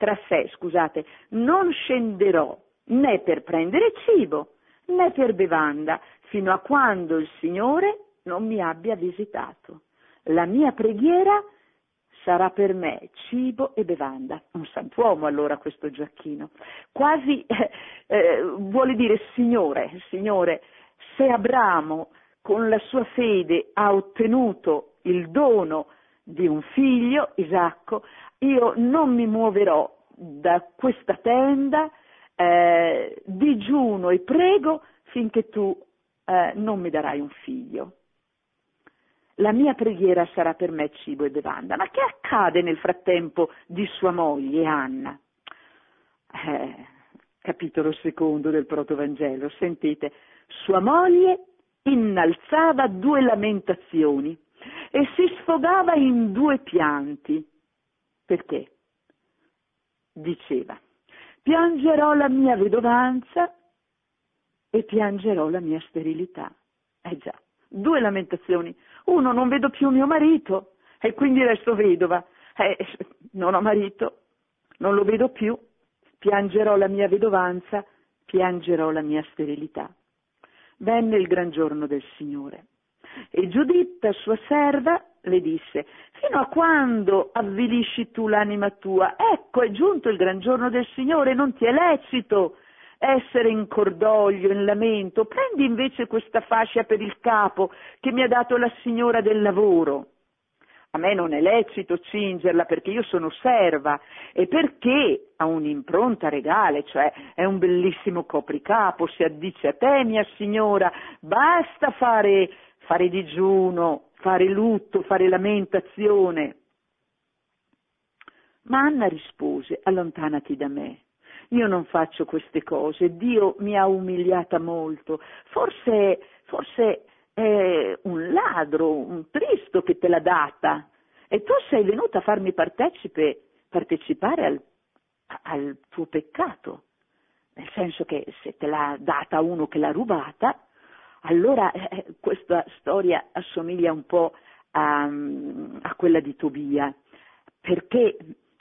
non scenderò né per prendere cibo né per bevanda fino a quando il Signore non mi abbia visitato. La mia preghiera sarà per me cibo e bevanda. Un sant'uomo allora questo Gioacchino. Quasi vuole dire Signore, se Abramo con la sua fede ha ottenuto il dono di un figlio, Isacco, io non mi muoverò da questa tenda, digiuno e prego finché tu non mi darai un figlio. La mia preghiera sarà per me cibo e bevanda. Ma che accade nel frattempo di sua moglie Anna? Capitolo 2 del Protovangelo, sentite, sua moglie innalzava 2 lamentazioni e si sfogava in 2 pianti. Perché? Diceva: piangerò la mia vedovanza e piangerò la mia sterilità. Già, 2 lamentazioni. Uno, non vedo più mio marito e quindi resto vedova. Non ho marito, non lo vedo più, piangerò la mia vedovanza, piangerò la mia sterilità. Venne il gran giorno del Signore e Giuditta, sua serva, le disse: fino a quando avvilisci tu l'anima tua? Ecco, è giunto il gran giorno del Signore, non ti è lecito essere in cordoglio, in lamento. Prendi invece questa fascia per il capo che mi ha dato la signora del lavoro. A me non è lecito cingerla perché io sono serva e perché ha un'impronta regale, cioè è un bellissimo copricapo, si addice a te, mia signora. Basta fare digiuno, fare lutto, fare lamentazione. Ma Anna rispose: allontanati da me. Io non faccio queste cose, Dio mi ha umiliata molto, forse è un ladro, un tristo che te l'ha data e tu sei venuta a farmi partecipare al tuo peccato, nel senso che se te l'ha data uno che l'ha rubata, allora questa storia assomiglia un po' a quella di Tobia, perché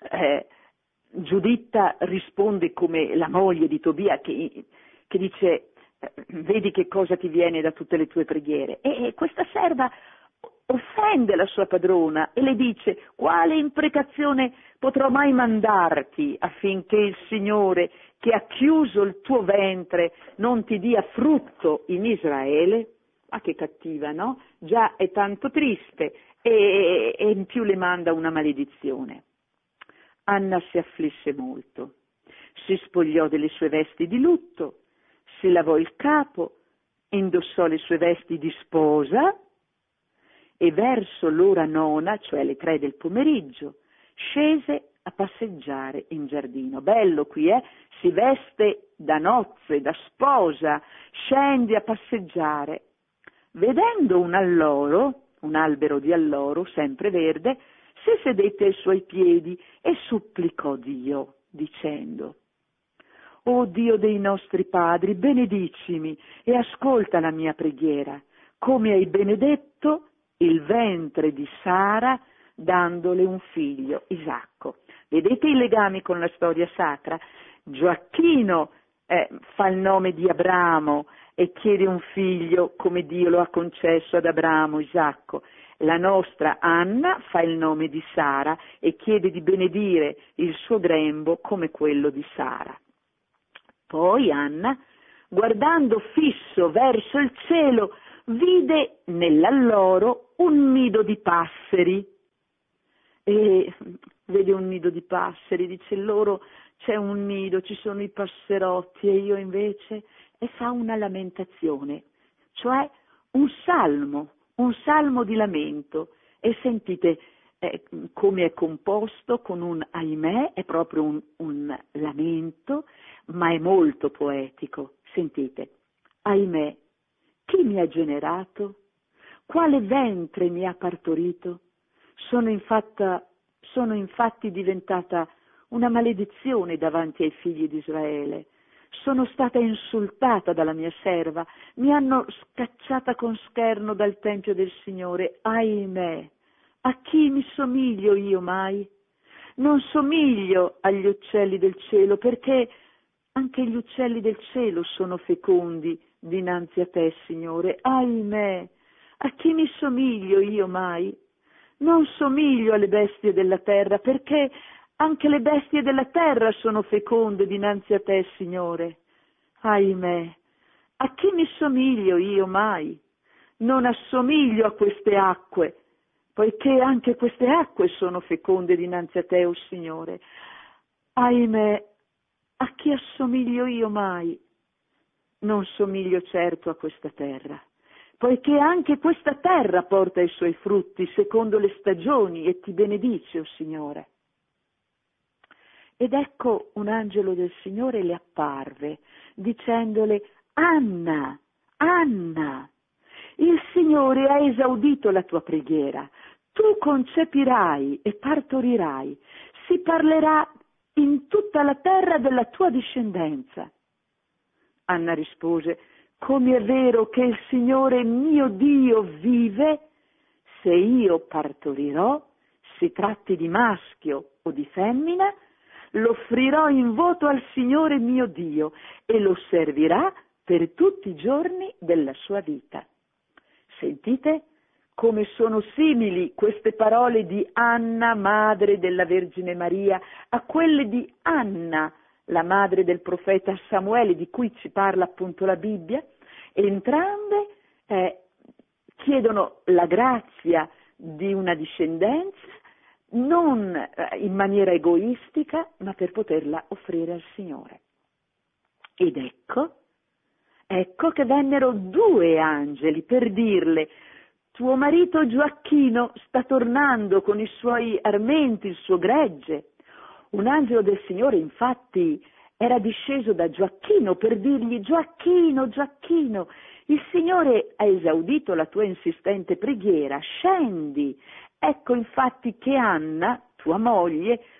Giuditta risponde come la moglie di Tobia che dice vedi che cosa ti viene da tutte le tue preghiere, e questa serva offende la sua padrona e le dice quale imprecazione potrò mai mandarti affinché il Signore che ha chiuso il tuo ventre non ti dia frutto in Israele? Ma che cattiva, no? Già è tanto triste e in più le manda una maledizione. Anna si afflisse molto, si spogliò delle sue vesti di lutto, si lavò il capo, indossò le sue vesti di sposa e verso l'ora 9, cioè le 3 del pomeriggio, scese a passeggiare in giardino. Bello qui, si veste da nozze, da sposa, scende a passeggiare. Vedendo un alloro, un albero di alloro, sempre verde, si sedette ai suoi piedi e supplicò Dio, dicendo: «O Dio dei nostri padri, benedicimi e ascolta la mia preghiera, come hai benedetto il ventre di Sara, dandole un figlio, Isacco». Vedete i legami con la storia sacra? Gioacchino fa il nome di Abramo e chiede un figlio come Dio lo ha concesso ad Abramo, Isacco. La nostra Anna fa il nome di Sara e chiede di benedire il suo grembo come quello di Sara. Poi Anna, guardando fisso verso il cielo, vide nell'alloro un nido di passeri. E vede un nido di passeri, dice loro c'è un nido, ci sono i passerotti e io invece, e fa una lamentazione, cioè un salmo di lamento. E sentite come è composto con un ahimè, è proprio un lamento, ma è molto poetico. Sentite, ahimè, chi mi ha generato? Quale ventre mi ha partorito? Sono infatti diventata una maledizione davanti ai figli di Israele. Sono stata insultata dalla mia serva, mi hanno scacciata con scherno dal tempio del Signore. Ahimè, a chi mi somiglio io mai? Non somiglio agli uccelli del cielo, perché anche gli uccelli del cielo sono fecondi dinanzi a te, Signore. Ahimè, a chi mi somiglio io mai? Non somiglio alle bestie della terra, perché anche le bestie della terra sono feconde dinanzi a te, Signore. Ahimè, a chi mi somiglio io mai? Non assomiglio a queste acque, poiché anche queste acque sono feconde dinanzi a te, o Signore. Ahimè, a chi assomiglio io mai? Non somiglio certo a questa terra, poiché anche questa terra porta i suoi frutti secondo le stagioni e ti benedice, o Signore. Ed ecco un angelo del Signore le apparve, dicendole: Anna, Anna, il Signore ha esaudito la tua preghiera, tu concepirai e partorirai, si parlerà in tutta la terra della tua discendenza. Anna rispose: come è vero che il Signore mio Dio vive, se io partorirò, si tratti di maschio o di femmina, l'offrirò in voto al Signore mio Dio e lo servirà per tutti i giorni della sua vita. Sentite come sono simili queste parole di Anna, madre della Vergine Maria, a quelle di Anna, la madre del profeta Samuele, di cui ci parla appunto la Bibbia. Entrambe chiedono la grazia di una discendenza, non in maniera egoistica, ma per poterla offrire al Signore. Ed ecco che vennero 2 angeli per dirle: tuo marito Gioacchino sta tornando con i suoi armenti, il suo gregge. Un angelo del Signore infatti era disceso da Gioacchino per dirgli: Gioacchino, Gioacchino, il Signore ha esaudito la tua insistente preghiera, scendi. Ecco infatti che Anna, tua moglie,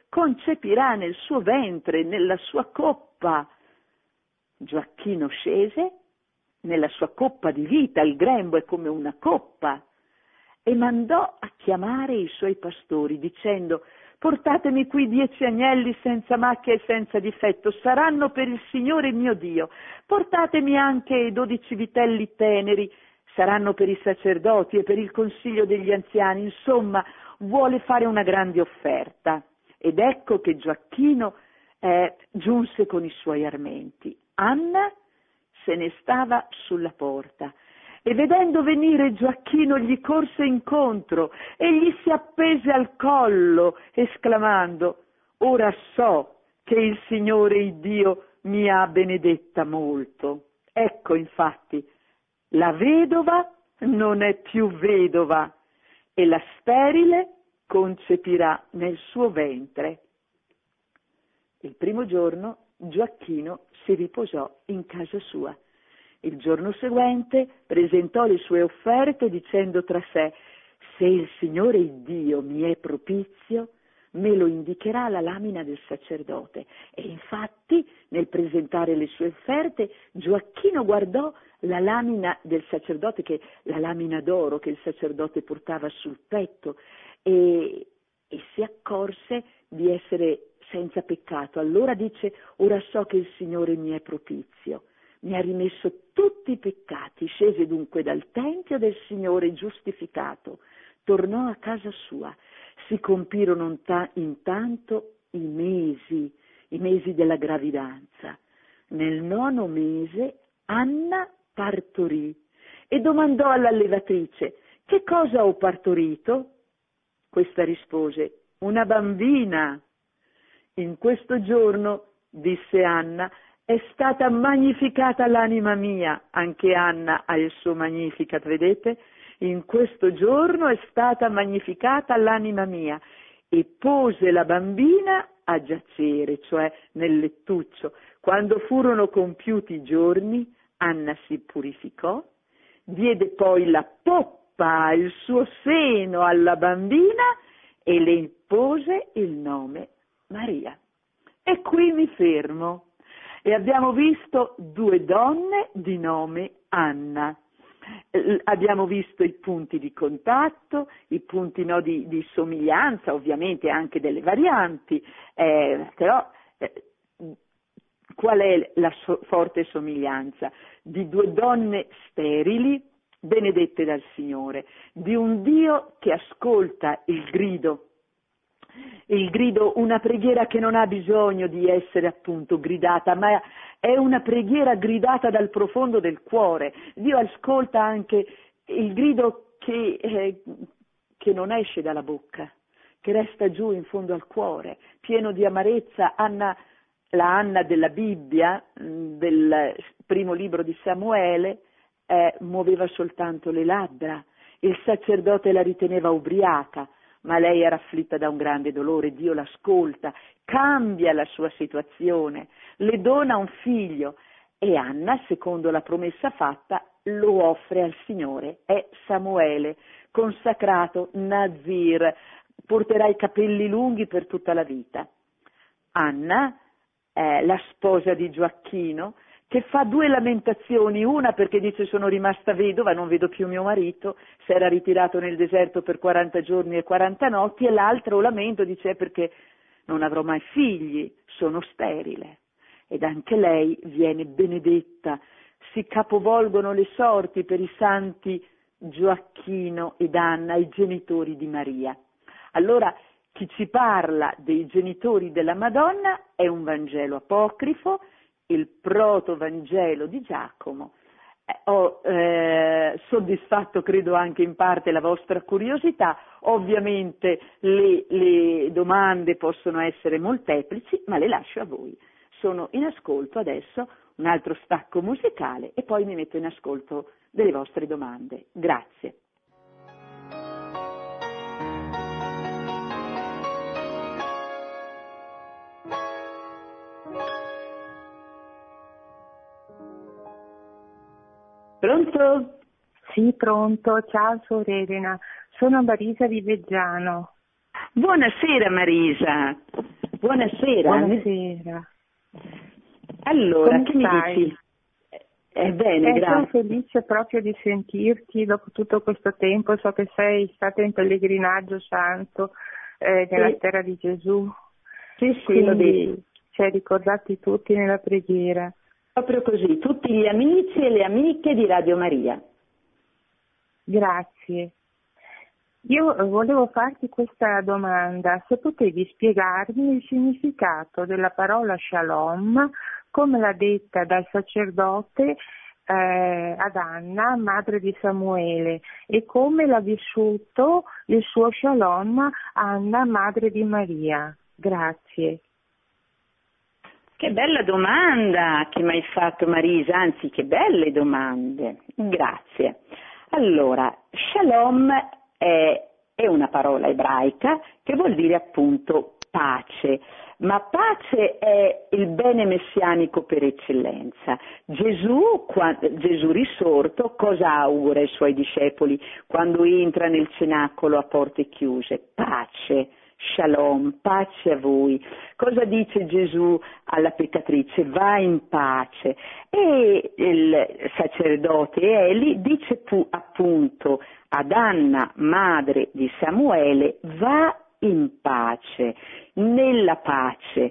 concepirà nel suo ventre, nella sua coppa. Gioacchino scese nella sua coppa di vita, il grembo è come una coppa, e mandò a chiamare i suoi pastori dicendo: portatemi qui 10 agnelli senza macchia e senza difetto, saranno per il Signore mio Dio. Portatemi anche 12 vitelli teneri, saranno per i sacerdoti e per il consiglio degli anziani. Insomma, vuole fare una grande offerta. Ed ecco che Gioacchino giunse con i suoi armenti. Anna se ne stava sulla porta e vedendo venire Gioacchino gli corse incontro e gli si appese al collo esclamando: ora so che il Signore Iddio mi ha benedetta molto. Ecco infatti, la vedova non è più vedova e la sterile concepirà nel suo ventre. Il primo giorno Gioacchino si riposò in casa sua. Il giorno seguente presentò le sue offerte dicendo tra sé: se il Signore Iddio mi è propizio, me lo indicherà la lamina del sacerdote. E infatti, nel presentare le sue offerte, Gioacchino guardò la lamina del sacerdote, la lamina d'oro che il sacerdote portava sul petto, e si accorse di essere senza peccato. Allora dice: ora so che il Signore mi è propizio, mi ha rimesso tutti i peccati. Scese dunque dal tempio del Signore giustificato, tornò a casa sua. Si compirono intanto i mesi della gravidanza. Nel 9° mese Anna partorì e domandò all'allevatrice: che cosa ho partorito? Questa rispose: una bambina. In questo giorno, disse Anna, è stata magnificata l'anima mia. Anche Anna ha il suo Magnificat, vedete? In questo giorno è stata magnificata l'anima mia. E pose la bambina a giacere, cioè nel lettuccio. Quando furono compiuti i giorni, Anna si purificò, diede poi la poppa, il suo seno alla bambina e le impose il nome Maria. E qui mi fermo. E abbiamo visto 2 donne di nome Anna. Abbiamo visto i punti di contatto, i punti di somiglianza, ovviamente anche delle varianti, però qual è la forte somiglianza? Di 2 donne sterili, benedette dal Signore, di un Dio che ascolta il grido, una preghiera che non ha bisogno di essere appunto gridata, ma è una preghiera gridata dal profondo del cuore. Dio ascolta anche il grido che non esce dalla bocca, che resta giù in fondo al cuore, pieno di amarezza. La Anna della Bibbia, del primo libro di Samuele, muoveva soltanto le labbra, il sacerdote la riteneva ubriaca, ma lei era afflitta da un grande dolore. Dio l'ascolta, cambia la sua situazione, le dona un figlio e Anna, secondo la promessa fatta, lo offre al Signore. È Samuele, consacrato, Nazir, porterà i capelli lunghi per tutta la vita. Anna è la sposa di Gioacchino, che fa 2 lamentazioni, una perché dice: sono rimasta vedova, non vedo più mio marito, si era ritirato nel deserto per 40 giorni e 40 notti, e l'altro lamento dice: perché non avrò mai figli, sono sterile. Ed anche lei viene benedetta, si capovolgono le sorti per i santi Gioacchino ed Anna, i genitori di Maria. Allora, chi ci parla dei genitori della Madonna è un Vangelo apocrifo, il proto-Vangelo di Giacomo. Ho soddisfatto, credo, anche in parte la vostra curiosità. Ovviamente le domande possono essere molteplici, ma le lascio a voi. Sono in ascolto adesso, un altro stacco musicale, e poi mi metto in ascolto delle vostre domande. Grazie. Pronto? Sì, pronto. Ciao Sorelina, sono Marisa di Veggiano. Buonasera Marisa. Buonasera. Buonasera. Allora, Come che stai? mi dici? Bene, Sono grazie. felice proprio di sentirti dopo tutto questo tempo. So che sei stata in pellegrinaggio santo nella Sì. terra di Gesù. Sì, sì, l'ho detto. Quindi ci hai ricordati tutti nella preghiera. Proprio così, tutti gli amici e le amiche di Radio Maria. Grazie. Io volevo farti questa domanda, se potevi spiegarmi il significato della parola shalom, come l'ha detta dal sacerdote ad Anna, madre di Samuele, e come l'ha vissuto il suo shalom Anna, madre di Maria. Grazie. Che bella domanda che mi hai fatto, Marisa, anzi che belle domande. Grazie. Allora, shalom è una parola ebraica che vuol dire appunto pace, ma pace è il bene messianico per eccellenza. Gesù risorto, cosa augura ai suoi discepoli quando entra nel cenacolo a porte chiuse? Pace. Shalom, pace a voi. Cosa dice Gesù alla peccatrice? Va in pace. E il sacerdote Eli dice appunto ad Anna, madre di Samuele, va in pace, nella pace,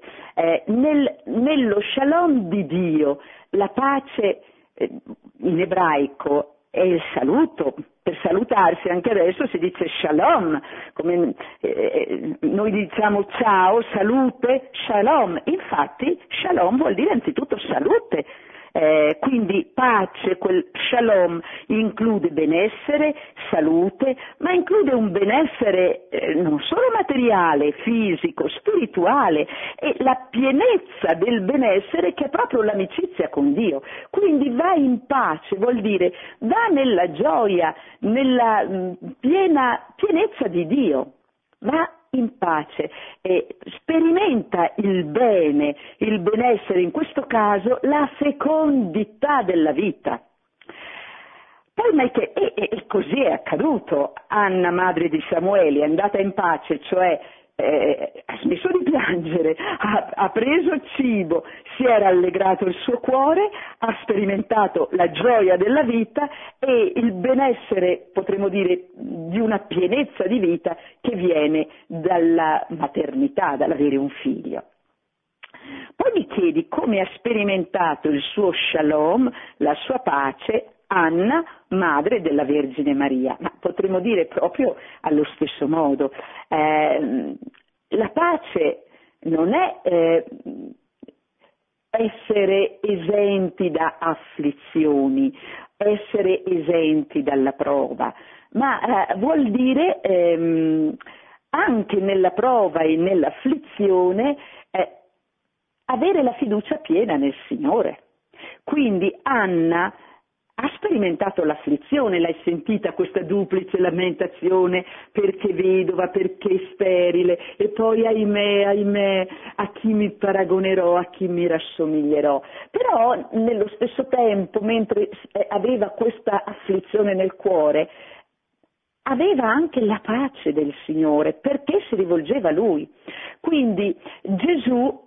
nello shalom di Dio. La pace in ebraico è il saluto. Per salutarsi anche adesso si dice shalom, come noi diciamo ciao, salute, shalom. Infatti shalom vuol dire anzitutto salute, quindi pace, quel shalom include benessere, salute, ma include un benessere non solo materiale, fisico, spirituale, e la pienezza del benessere che è proprio l'amicizia con Dio. Quindi va in pace, vuol dire va nella gioia, nella pienezza di Dio, va in pace e sperimenta il bene, il benessere, in questo caso la fecondità della vita. Poi e così è accaduto. Anna, madre di Samuele, è andata in pace, cioè ha smesso di piangere, ha preso cibo, si è rallegrato il suo cuore, ha sperimentato la gioia della vita e il benessere, potremmo dire, di una pienezza di vita che viene dalla maternità, dall'avere un figlio. Poi mi chiedi come ha sperimentato il suo shalom, la sua pace, Anna, madre della Vergine Maria, ma potremmo dire proprio allo stesso modo. La pace non è essere esenti da afflizioni, essere esenti dalla prova, ma vuol dire anche nella prova e nell'afflizione avere la fiducia piena nel Signore. Quindi Anna ha sperimentato l'afflizione, l'hai sentita questa duplice lamentazione, perché vedova, perché sterile, e poi ahimè, a chi mi paragonerò, a chi mi rassomiglierò. Però nello stesso tempo, mentre aveva questa afflizione nel cuore, aveva anche la pace del Signore, perché si rivolgeva a Lui. Quindi Gesù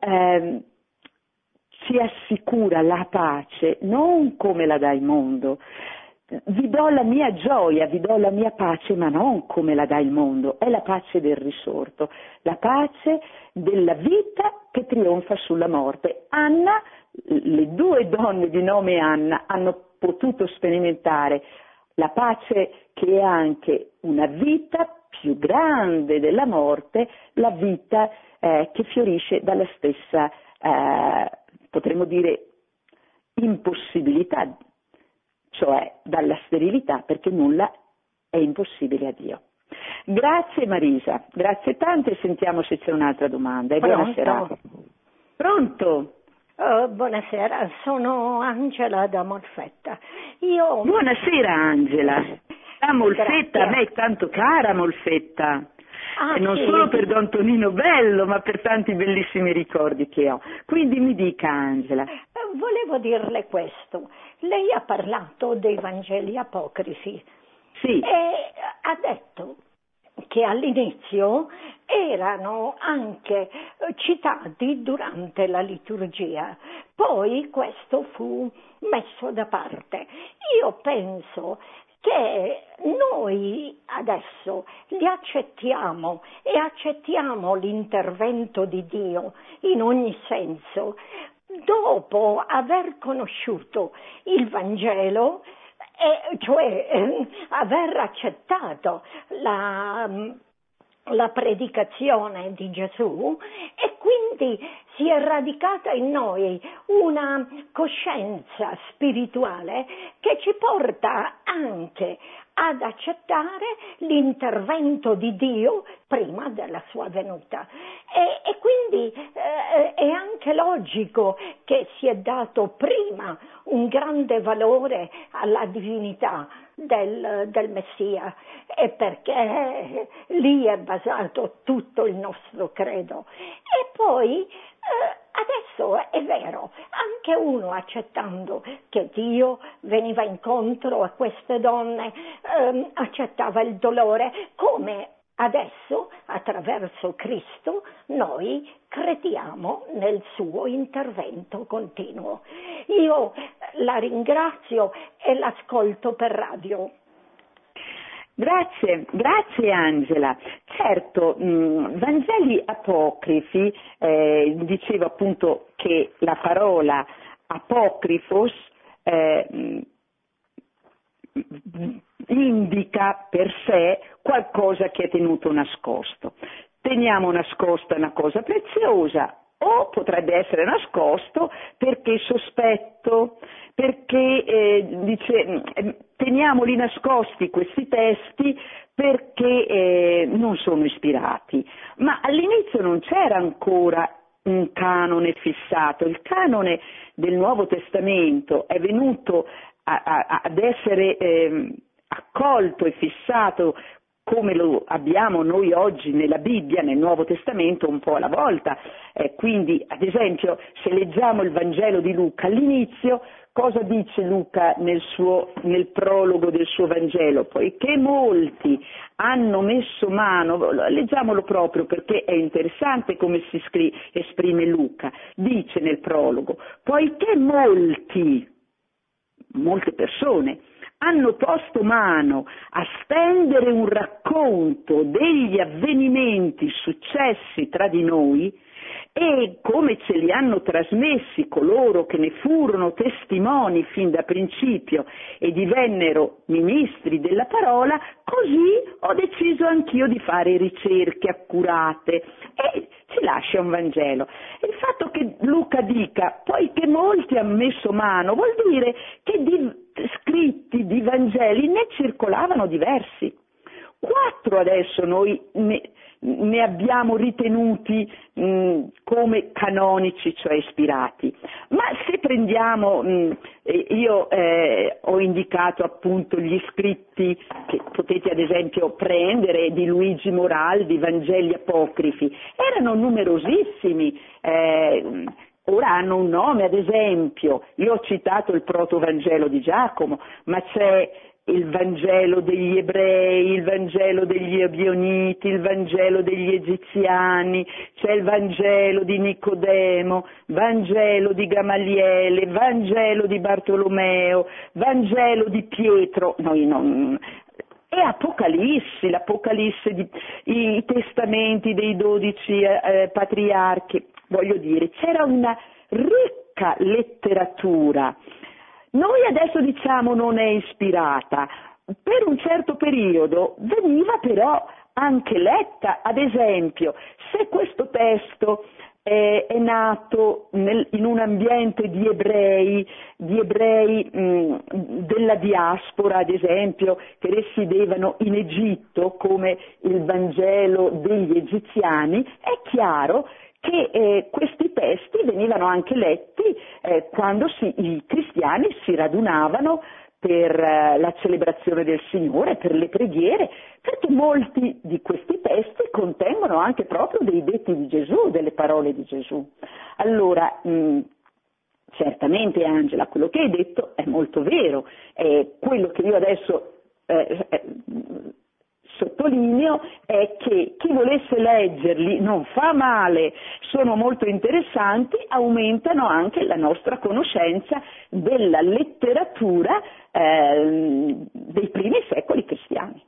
ci assicura la pace non come la dà il mondo. Vi do la mia gioia, vi do la mia pace, ma non come la dà il mondo. È la pace del risorto, la pace della vita che trionfa sulla morte. Anna, le due donne di nome Anna, hanno potuto sperimentare la pace che è anche una vita più grande della morte, la vita che fiorisce dalla stessa potremmo dire impossibilità, cioè dalla sterilità, perché nulla è impossibile a Dio. Grazie Marisa, grazie tante, e sentiamo se c'è un'altra domanda. E buona serata. Pronto? Buonasera, sono Angela da Molfetta. Buonasera Angela. La Molfetta, Grazie. a me è tanto cara Molfetta. E non sì. solo per Don Tonino Bello, ma per tanti bellissimi ricordi che ho. Quindi mi dica Angela. Volevo dirle questo. Lei ha parlato dei Vangeli apocrifi. Sì. E ha detto che all'inizio erano anche citati durante la liturgia, poi questo fu messo da parte. Io penso che noi adesso li accettiamo e accettiamo l'intervento di Dio in ogni senso, dopo aver conosciuto il Vangelo, cioè aver accettato la predicazione di Gesù, e quindi si è radicata in noi una coscienza spirituale che ci porta anche ad accettare l'intervento di Dio prima della sua venuta. E quindi è anche logico che si è dato prima un grande valore alla divinità del Messia, e perché lì è basato tutto il nostro credo. E poi adesso è vero, anche uno accettando che Dio veniva incontro a queste donne, accettava il dolore, come adesso attraverso Cristo noi crediamo nel suo intervento continuo. Io la ringrazio e l'ascolto per radio. Grazie Angela. Certo, Vangeli apocrifi, dicevo appunto che la parola apocrifos indica per sé qualcosa che è tenuto nascosto. Teniamo nascosta una cosa preziosa, o potrebbe essere nascosto perché sospetto, perché teniamoli nascosti questi testi perché non sono ispirati. Ma all'inizio non c'era ancora un canone fissato. Il canone del Nuovo Testamento è venuto ad essere accolto e fissato come lo abbiamo noi oggi nella Bibbia, nel Nuovo Testamento, un po' alla volta. Quindi, ad esempio, se leggiamo il Vangelo di Luca, all'inizio, cosa dice Luca nel prologo del suo Vangelo? Poiché molti hanno messo mano, leggiamolo proprio perché è interessante come si esprime Luca, dice nel prologo, poiché molte persone hanno posto mano a stendere un racconto degli avvenimenti successi tra di noi, e come ce li hanno trasmessi coloro che ne furono testimoni fin da principio e divennero ministri della parola, così ho deciso anch'io di fare ricerche accurate, e ci lascia un Vangelo. E il fatto che Luca dica poiché molti hanno messo mano vuol dire che di scritti di Vangeli ne circolavano diversi. 4 adesso noi ne abbiamo ritenuti come canonici, cioè ispirati. Ma se prendiamo, io ho indicato appunto gli scritti che potete ad esempio prendere di Luigi Moraldi, Vangeli apocrifi, erano numerosissimi. Ora hanno un nome, ad esempio, io ho citato il Protovangelo di Giacomo, ma c'è il Vangelo degli Ebrei, il Vangelo degli Ebioniti, il Vangelo degli Egiziani, c'è il Vangelo di Nicodemo, Vangelo di Gamaliele, Vangelo di Bartolomeo, Vangelo di Pietro, e Apocalisse, l'Apocalisse, i testamenti dei 12 patriarchi. Voglio dire, c'era una ricca letteratura. Noi adesso diciamo non è ispirata, per un certo periodo veniva però anche letta. Ad esempio, se questo testo è nato in un ambiente di ebrei della diaspora, ad esempio, che risiedevano in Egitto, come il Vangelo degli Egiziani, è chiaro che questi testi venivano anche letti quando i cristiani si radunavano per la celebrazione del Signore, per le preghiere, perché molti di questi testi contengono anche proprio dei detti di Gesù, delle parole di Gesù. Allora, certamente Angela, quello che hai detto è molto vero, quello che io adesso sottolineo è che chi volesse leggerli non fa male, sono molto interessanti, aumentano anche la nostra conoscenza della letteratura dei primi secoli cristiani.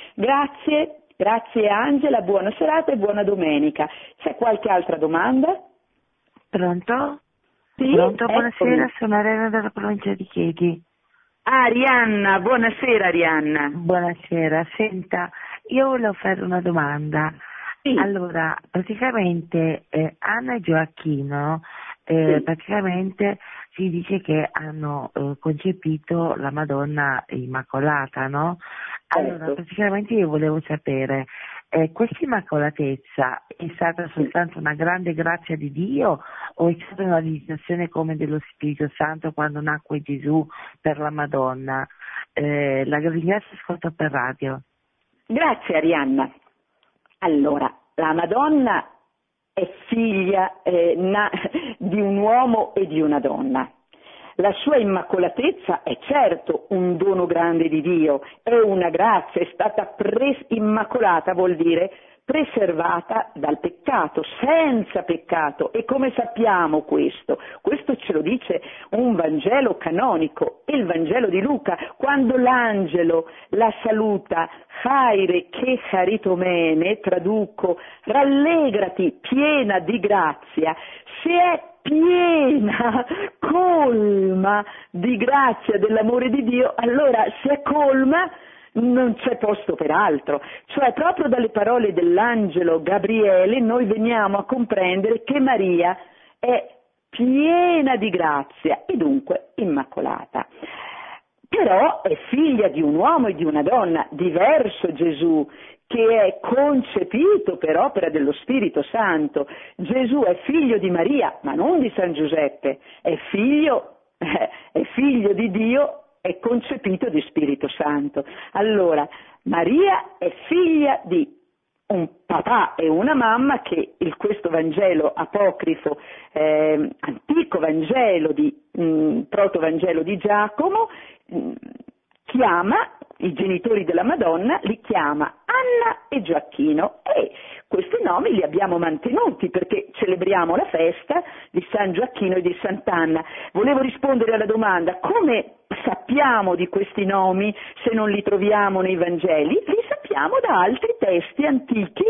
Grazie Angela, buona serata e buona domenica. C'è qualche altra domanda? Pronto? Sì, Pronto, buonasera, eccomi. sono Arena dalla provincia di Chieti. Arianna, buonasera Arianna. Buonasera, senta, io volevo fare una domanda. Sì. Allora, praticamente Anna e Gioacchino, Sì. praticamente si dice che hanno concepito la Madonna Immacolata, no? Allora, Certo. praticamente io volevo sapere, questa immacolatezza è stata soltanto una grande grazia di Dio o è stata una visitazione come dello Spirito Santo quando nacque Gesù per la Madonna? La ringrazio, ascolto per radio. Grazie Arianna. Allora, la Madonna è figlia di un uomo e di una donna. La sua immacolatezza è certo un dono grande di Dio, è una grazia, è stata immacolata, vuol dire preservata dal peccato, senza peccato. E come sappiamo questo? Questo ce lo dice un Vangelo canonico, il Vangelo di Luca, quando l'angelo la saluta, Chaire che charitomene, traduco, rallegrati piena di grazia, se è piena, colma di grazia dell'amore di Dio, allora se è colma non c'è posto per altro. Cioè proprio dalle parole dell'angelo Gabriele noi veniamo a comprendere che Maria è piena di grazia e dunque immacolata. Però è figlia di un uomo e di una donna, diverso Gesù, che è concepito per opera dello Spirito Santo. Gesù è figlio di Maria, ma non di San Giuseppe, è figlio di Dio, è concepito di Spirito Santo. Allora, Maria è figlia di un papà e una mamma che questo Vangelo apocrifo, antico Vangelo protovangelo di Giacomo, chiama, i genitori della Madonna li chiama Anna e Gioacchino, e questi nomi li abbiamo mantenuti perché celebriamo la festa di San Gioacchino e di Sant'Anna. Volevo rispondere alla domanda: come sappiamo di questi nomi se non li troviamo nei Vangeli? Li sappiamo da altri testi antichi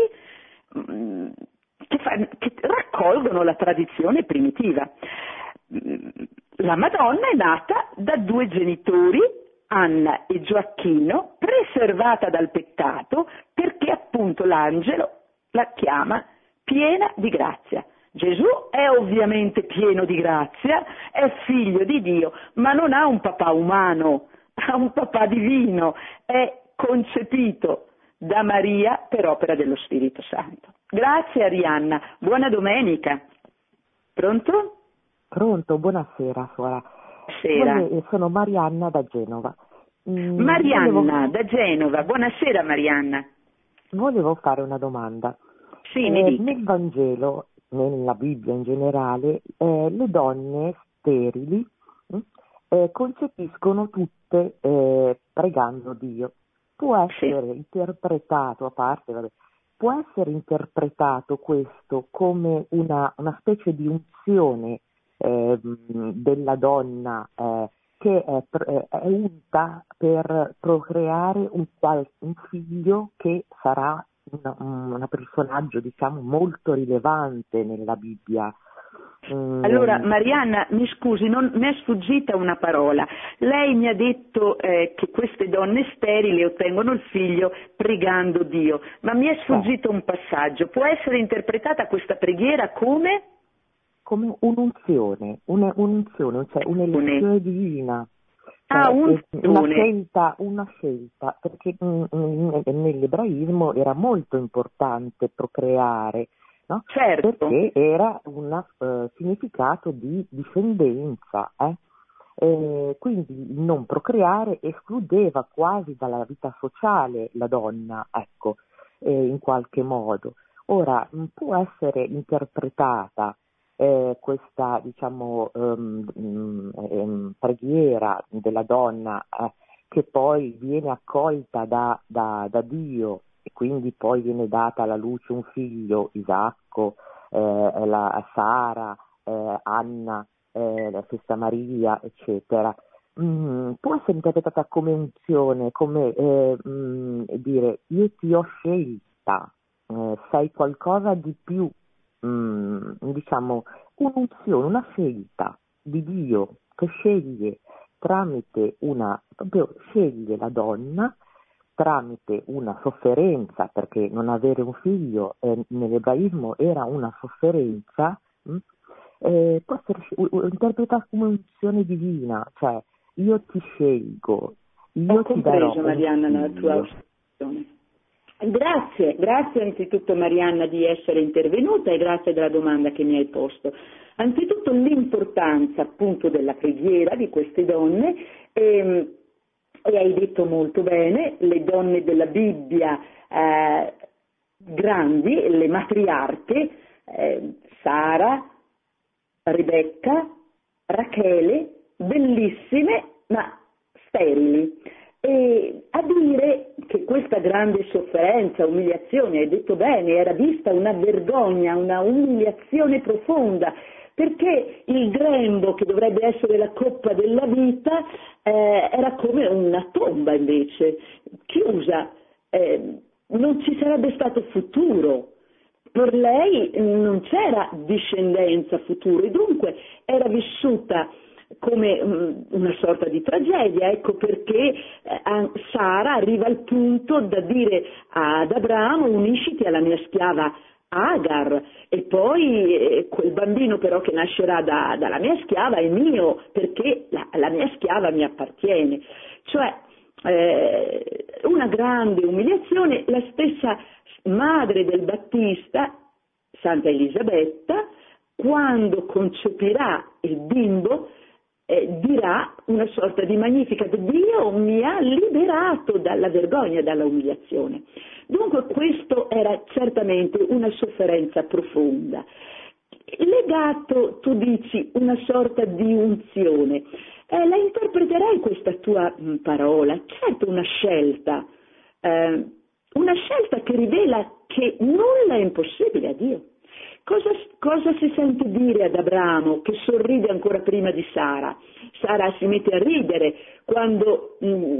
che raccolgono la tradizione primitiva. La Madonna è nata da due genitori, Anna e Gioacchino, preservata dal peccato perché appunto l'angelo la chiama piena di grazia. Gesù è ovviamente pieno di grazia, è figlio di Dio, ma non ha un papà umano, ha un papà divino, è concepito da Maria per opera dello Spirito Santo. Grazie Arianna, buona domenica. Pronto? Pronto, buonasera suora. Sera. Sono Marianna da Genova. Marianna da Genova, buonasera Marianna. Volevo fare una domanda. Sì, mi dica. Nel Vangelo, nella Bibbia in generale, le donne sterili concepiscono tutte pregando Dio. Può essere interpretato, può essere interpretato questo come una specie di unzione della donna che è unta per procreare un figlio che sarà un personaggio, diciamo, molto rilevante nella Bibbia. Allora, Marianna, mi scusi, mi è sfuggita una parola. Lei mi ha detto che queste donne sterili ottengono il figlio pregando Dio, ma mi è sfuggito un passaggio. Può essere interpretata questa preghiera come? Come un'unzione, cioè un'elezione divina. Una scelta, perché nell'ebraismo era molto importante procreare, no? Certo. Perché era un significato di discendenza, quindi il non procreare escludeva quasi dalla vita sociale la donna, ecco, in qualche modo. Ora, può essere interpretata questa, diciamo, preghiera della donna che poi viene accolta da Dio e quindi poi viene data alla luce un figlio, Isacco, Sara, Anna, la stessa Maria, eccetera. Può essere interpretata come unzione, come dire io ti ho scelta, sei qualcosa di più, diciamo un'unzione, una scelta di Dio che sceglie tramite proprio sceglie la donna tramite una sofferenza, perché non avere un figlio nell'ebraismo era una sofferenza, può essere interpretata come unzione divina, cioè io ti scelgo, io ti darò un Marianna, figlio. la tua osservazione. Grazie anzitutto Marianna di essere intervenuta e grazie della domanda che mi hai posto. Anzitutto l'importanza appunto della preghiera di queste donne e hai detto molto bene, le donne della Bibbia grandi, le matriarche, Sara, Rebecca, Rachele, bellissime ma sterili. E a dire che questa grande sofferenza, umiliazione, hai detto bene, era vista una vergogna, una umiliazione profonda, perché il grembo, che dovrebbe essere la coppa della vita, era come una tomba invece, chiusa, non ci sarebbe stato futuro. Per lei non c'era discendenza futuro e dunque era vissuta come una sorta di tragedia. Ecco perché Sara arriva al punto da dire ad Abramo: unisciti alla mia schiava Agar, e poi quel bambino però che nascerà dalla mia schiava è mio, perché la mia schiava mi appartiene. Cioè una grande umiliazione. La stessa madre del Battista, Santa Elisabetta, quando concepirà il bimbo, dirà una sorta di Magnificat: Dio mi ha liberato dalla vergogna, dalla umiliazione. Dunque questo era certamente una sofferenza profonda. Legato, tu dici, una sorta di unzione. La interpreterei questa tua parola, certo una scelta che rivela che nulla è impossibile a Dio. Cosa si sente dire ad Abramo, che sorride ancora prima di Sara? Sara si mette a ridere quando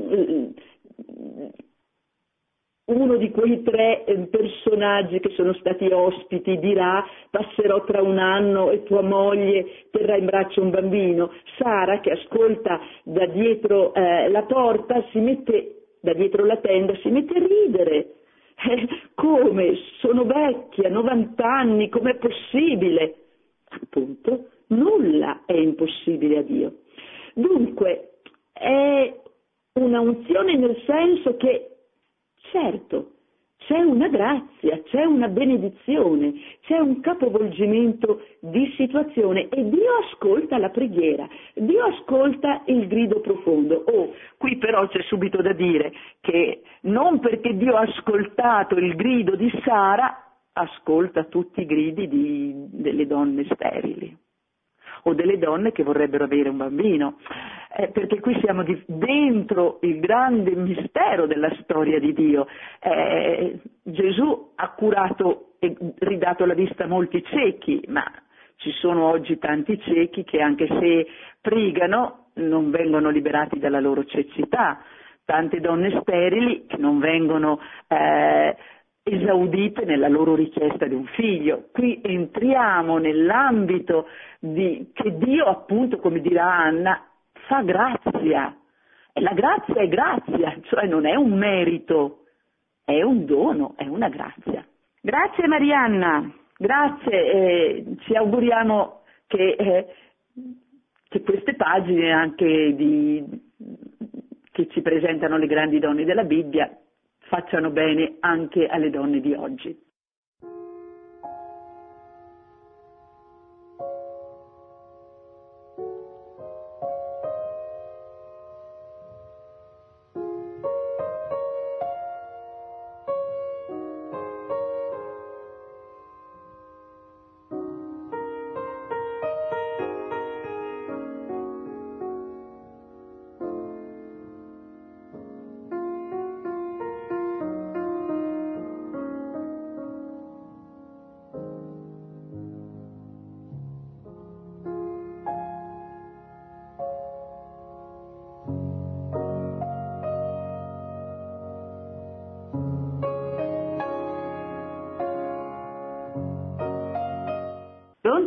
uno di quei tre personaggi che sono stati ospiti dirà: passerò tra un anno e tua moglie terrà in braccio un bambino. Sara, che ascolta da dietro la porta, da dietro la tenda, si mette a ridere. Come? Sono vecchia, 90 anni, com'è possibile? Appunto, nulla è impossibile a Dio. Dunque, è una unzione nel senso che, certo, c'è una grazia, c'è una benedizione, c'è un capovolgimento di situazione e Dio ascolta la preghiera, Dio ascolta il grido profondo. Qui però c'è subito da dire che non perché Dio ha ascoltato il grido di Sara, ascolta tutti i gridi delle donne sterili o delle donne che vorrebbero avere un bambino, perché qui siamo dentro il grande mistero della storia di Dio. Gesù ha curato e ridato la vista a molti ciechi, ma ci sono oggi tanti ciechi che, anche se pregano, non vengono liberati dalla loro cecità, tante donne sterili che non vengono esaudite nella loro richiesta di un figlio. Qui entriamo nell'ambito che Dio, appunto, come dirà Anna, fa grazia. E la grazia è grazia, cioè non è un merito, è un dono, è una grazia. Grazie Marianna, grazie, ci auguriamo che queste pagine anche che ci presentano le grandi donne della Bibbia facciano bene anche alle donne di oggi.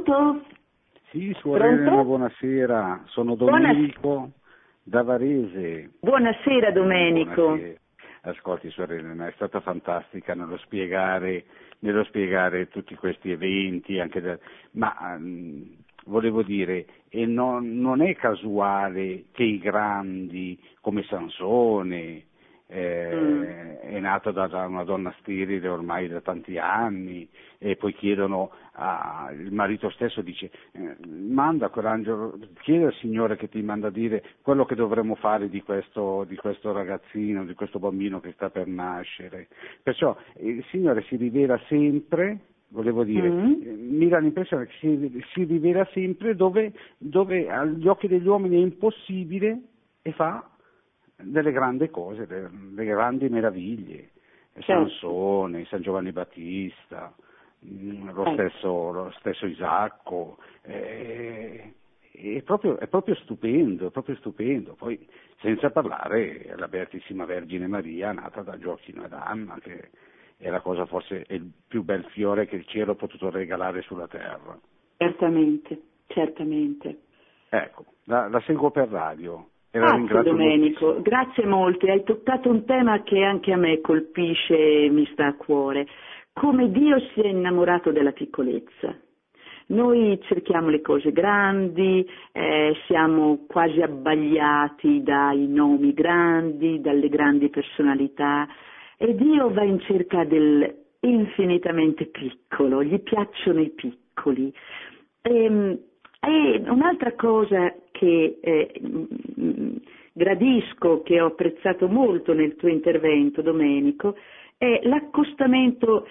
Pronto? Sì, Suor Elena, buonasera, sono Domenico da Varese. Buonasera Domenico. Buonasera. Ascolti Suor Elena, è stata fantastica nello spiegare tutti questi eventi, volevo dire, non è casuale che i grandi come Sansone, è nato da una donna sterile ormai da tanti anni, e poi chiedono il marito stesso dice manda quell'angelo, chiede al Signore che ti manda a dire quello che dovremmo fare di questo ragazzino, di questo bambino che sta per nascere. Perciò il Signore si rivela sempre, volevo dire, mi dà l'impressione che si rivela sempre dove agli occhi degli uomini è impossibile, e fa delle grandi cose, delle grandi meraviglie. Sansone, San Giovanni Battista, lo stesso Isacco, è proprio stupendo. Poi senza parlare della Beatissima Vergine Maria, nata da Gioacchino ed Anna, che è la cosa, forse è il più bel fiore che il cielo ha potuto regalare sulla terra. Certamente. Ecco, la seguo per radio. Grazie Domenico, moltissimo. Grazie molte, hai toccato un tema che anche a me colpisce e mi sta a cuore. Come Dio si è innamorato della piccolezza. Noi cerchiamo le cose grandi, siamo quasi abbagliati dai nomi grandi, dalle grandi personalità, e Dio va in cerca del infinitamente piccolo, gli piacciono i piccoli. E un'altra cosa che gradisco, che ho apprezzato molto nel tuo intervento, Domenico, è l'accostamento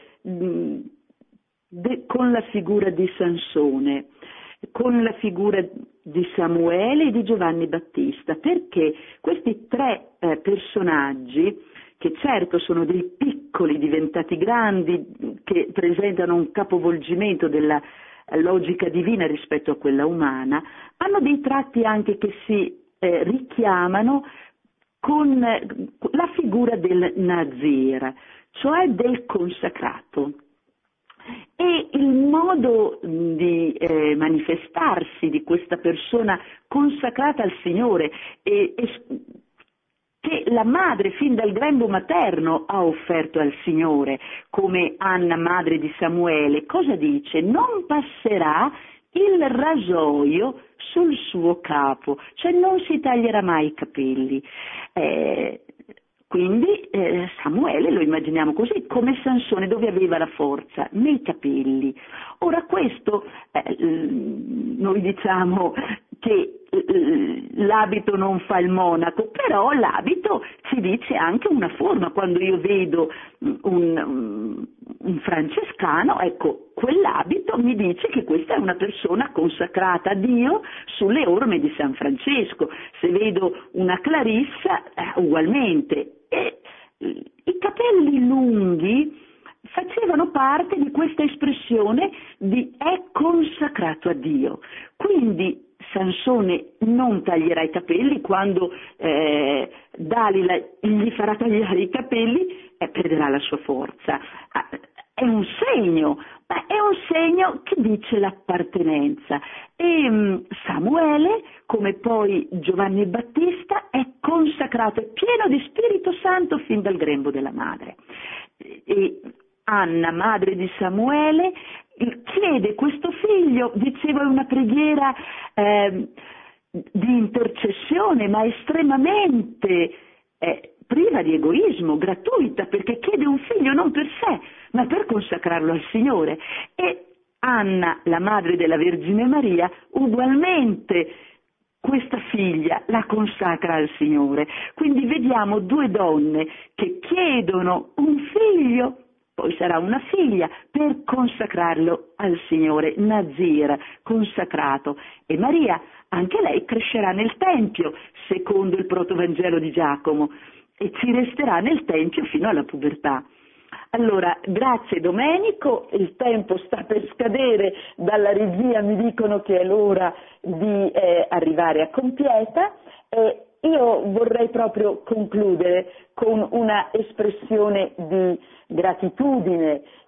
con la figura di Sansone, con la figura di Samuele e di Giovanni Battista, perché questi tre personaggi, che certo sono dei piccoli diventati grandi, che presentano un capovolgimento della logica divina rispetto a quella umana, hanno dei tratti anche che si richiamano con la figura del Nazir, cioè del consacrato. E il modo di manifestarsi di questa persona consacrata al Signore che la madre fin dal grembo materno ha offerto al Signore, come Anna, madre di Samuele, cosa dice? Non passerà il rasoio sul suo capo, cioè non si taglierà mai i capelli. Quindi Samuele lo immaginiamo così, come Sansone, dove aveva la forza? Nei capelli. Ora questo, noi diciamo che l'abito non fa il monaco, però l'abito ci dice anche una forma. Quando io vedo un francescano, ecco, quell'abito mi dice che questa è una persona consacrata a Dio sulle orme di San Francesco. Se vedo una Clarissa, ugualmente. E i capelli lunghi facevano parte di questa espressione di è consacrato a Dio. Quindi Sansone non taglierà i capelli, quando Dalila gli farà tagliare i capelli perderà la sua forza. È un segno che dice l'appartenenza. E Samuele, come poi Giovanni Battista, è consacrato, è pieno di Spirito Santo fin dal grembo della madre. E Anna, madre di Samuele, chiede questo figlio, dicevo, è una preghiera di intercessione, ma estremamente priva di egoismo, gratuita, perché chiede un figlio non per sé, ma per consacrarlo al Signore. E Anna, la madre della Vergine Maria, ugualmente questa figlia la consacra al Signore. Quindi vediamo due donne che chiedono un figlio, poi sarà una figlia, per consacrarlo al Signore, Nazir, consacrato. E Maria, anche lei crescerà nel Tempio, secondo il protovangelo di Giacomo, e ci resterà nel Tempio fino alla pubertà. Allora, grazie Domenico, il tempo sta per scadere, dalla regia mi dicono che è l'ora di arrivare a compieta. Io vorrei proprio concludere con una espressione di gratitudine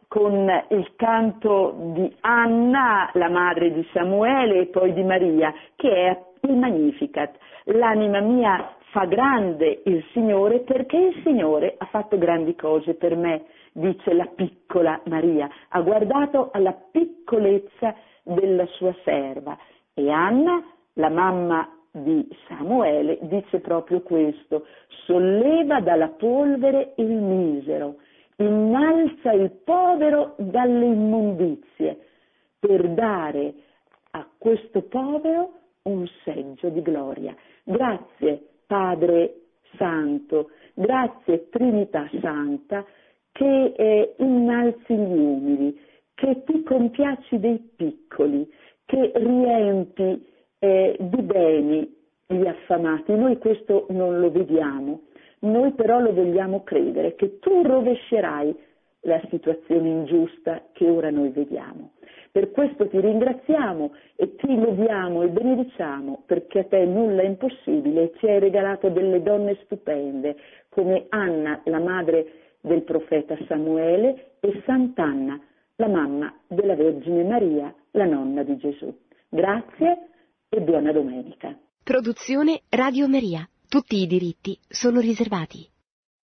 con il canto di Anna, la madre di Samuele, e poi di Maria, che è il Magnificat. L'anima mia fa grande il Signore, perché il Signore ha fatto grandi cose per me, dice la piccola Maria, ha guardato alla piccolezza della sua serva. E Anna, la mamma di Samuele, dice proprio questo: solleva dalla polvere il misero, innalza il povero dalle immondizie, per dare a questo povero un seggio di gloria. Grazie Padre Santo, grazie Trinità Santa, che innalzi gli umili, che ti compiaci dei piccoli, che riempi di beni gli affamati. Noi questo non lo vediamo, noi però lo vogliamo credere, che tu rovescerai la situazione ingiusta che ora noi vediamo. Per questo ti ringraziamo e ti lodiamo e benediciamo, perché a te nulla è impossibile e ci hai regalato delle donne stupende, come Anna, la madre del profeta Samuele, e Sant'Anna, la mamma della Vergine Maria, la nonna di Gesù. Grazie e buona domenica. Produzione Radio Maria. Tutti i diritti sono riservati.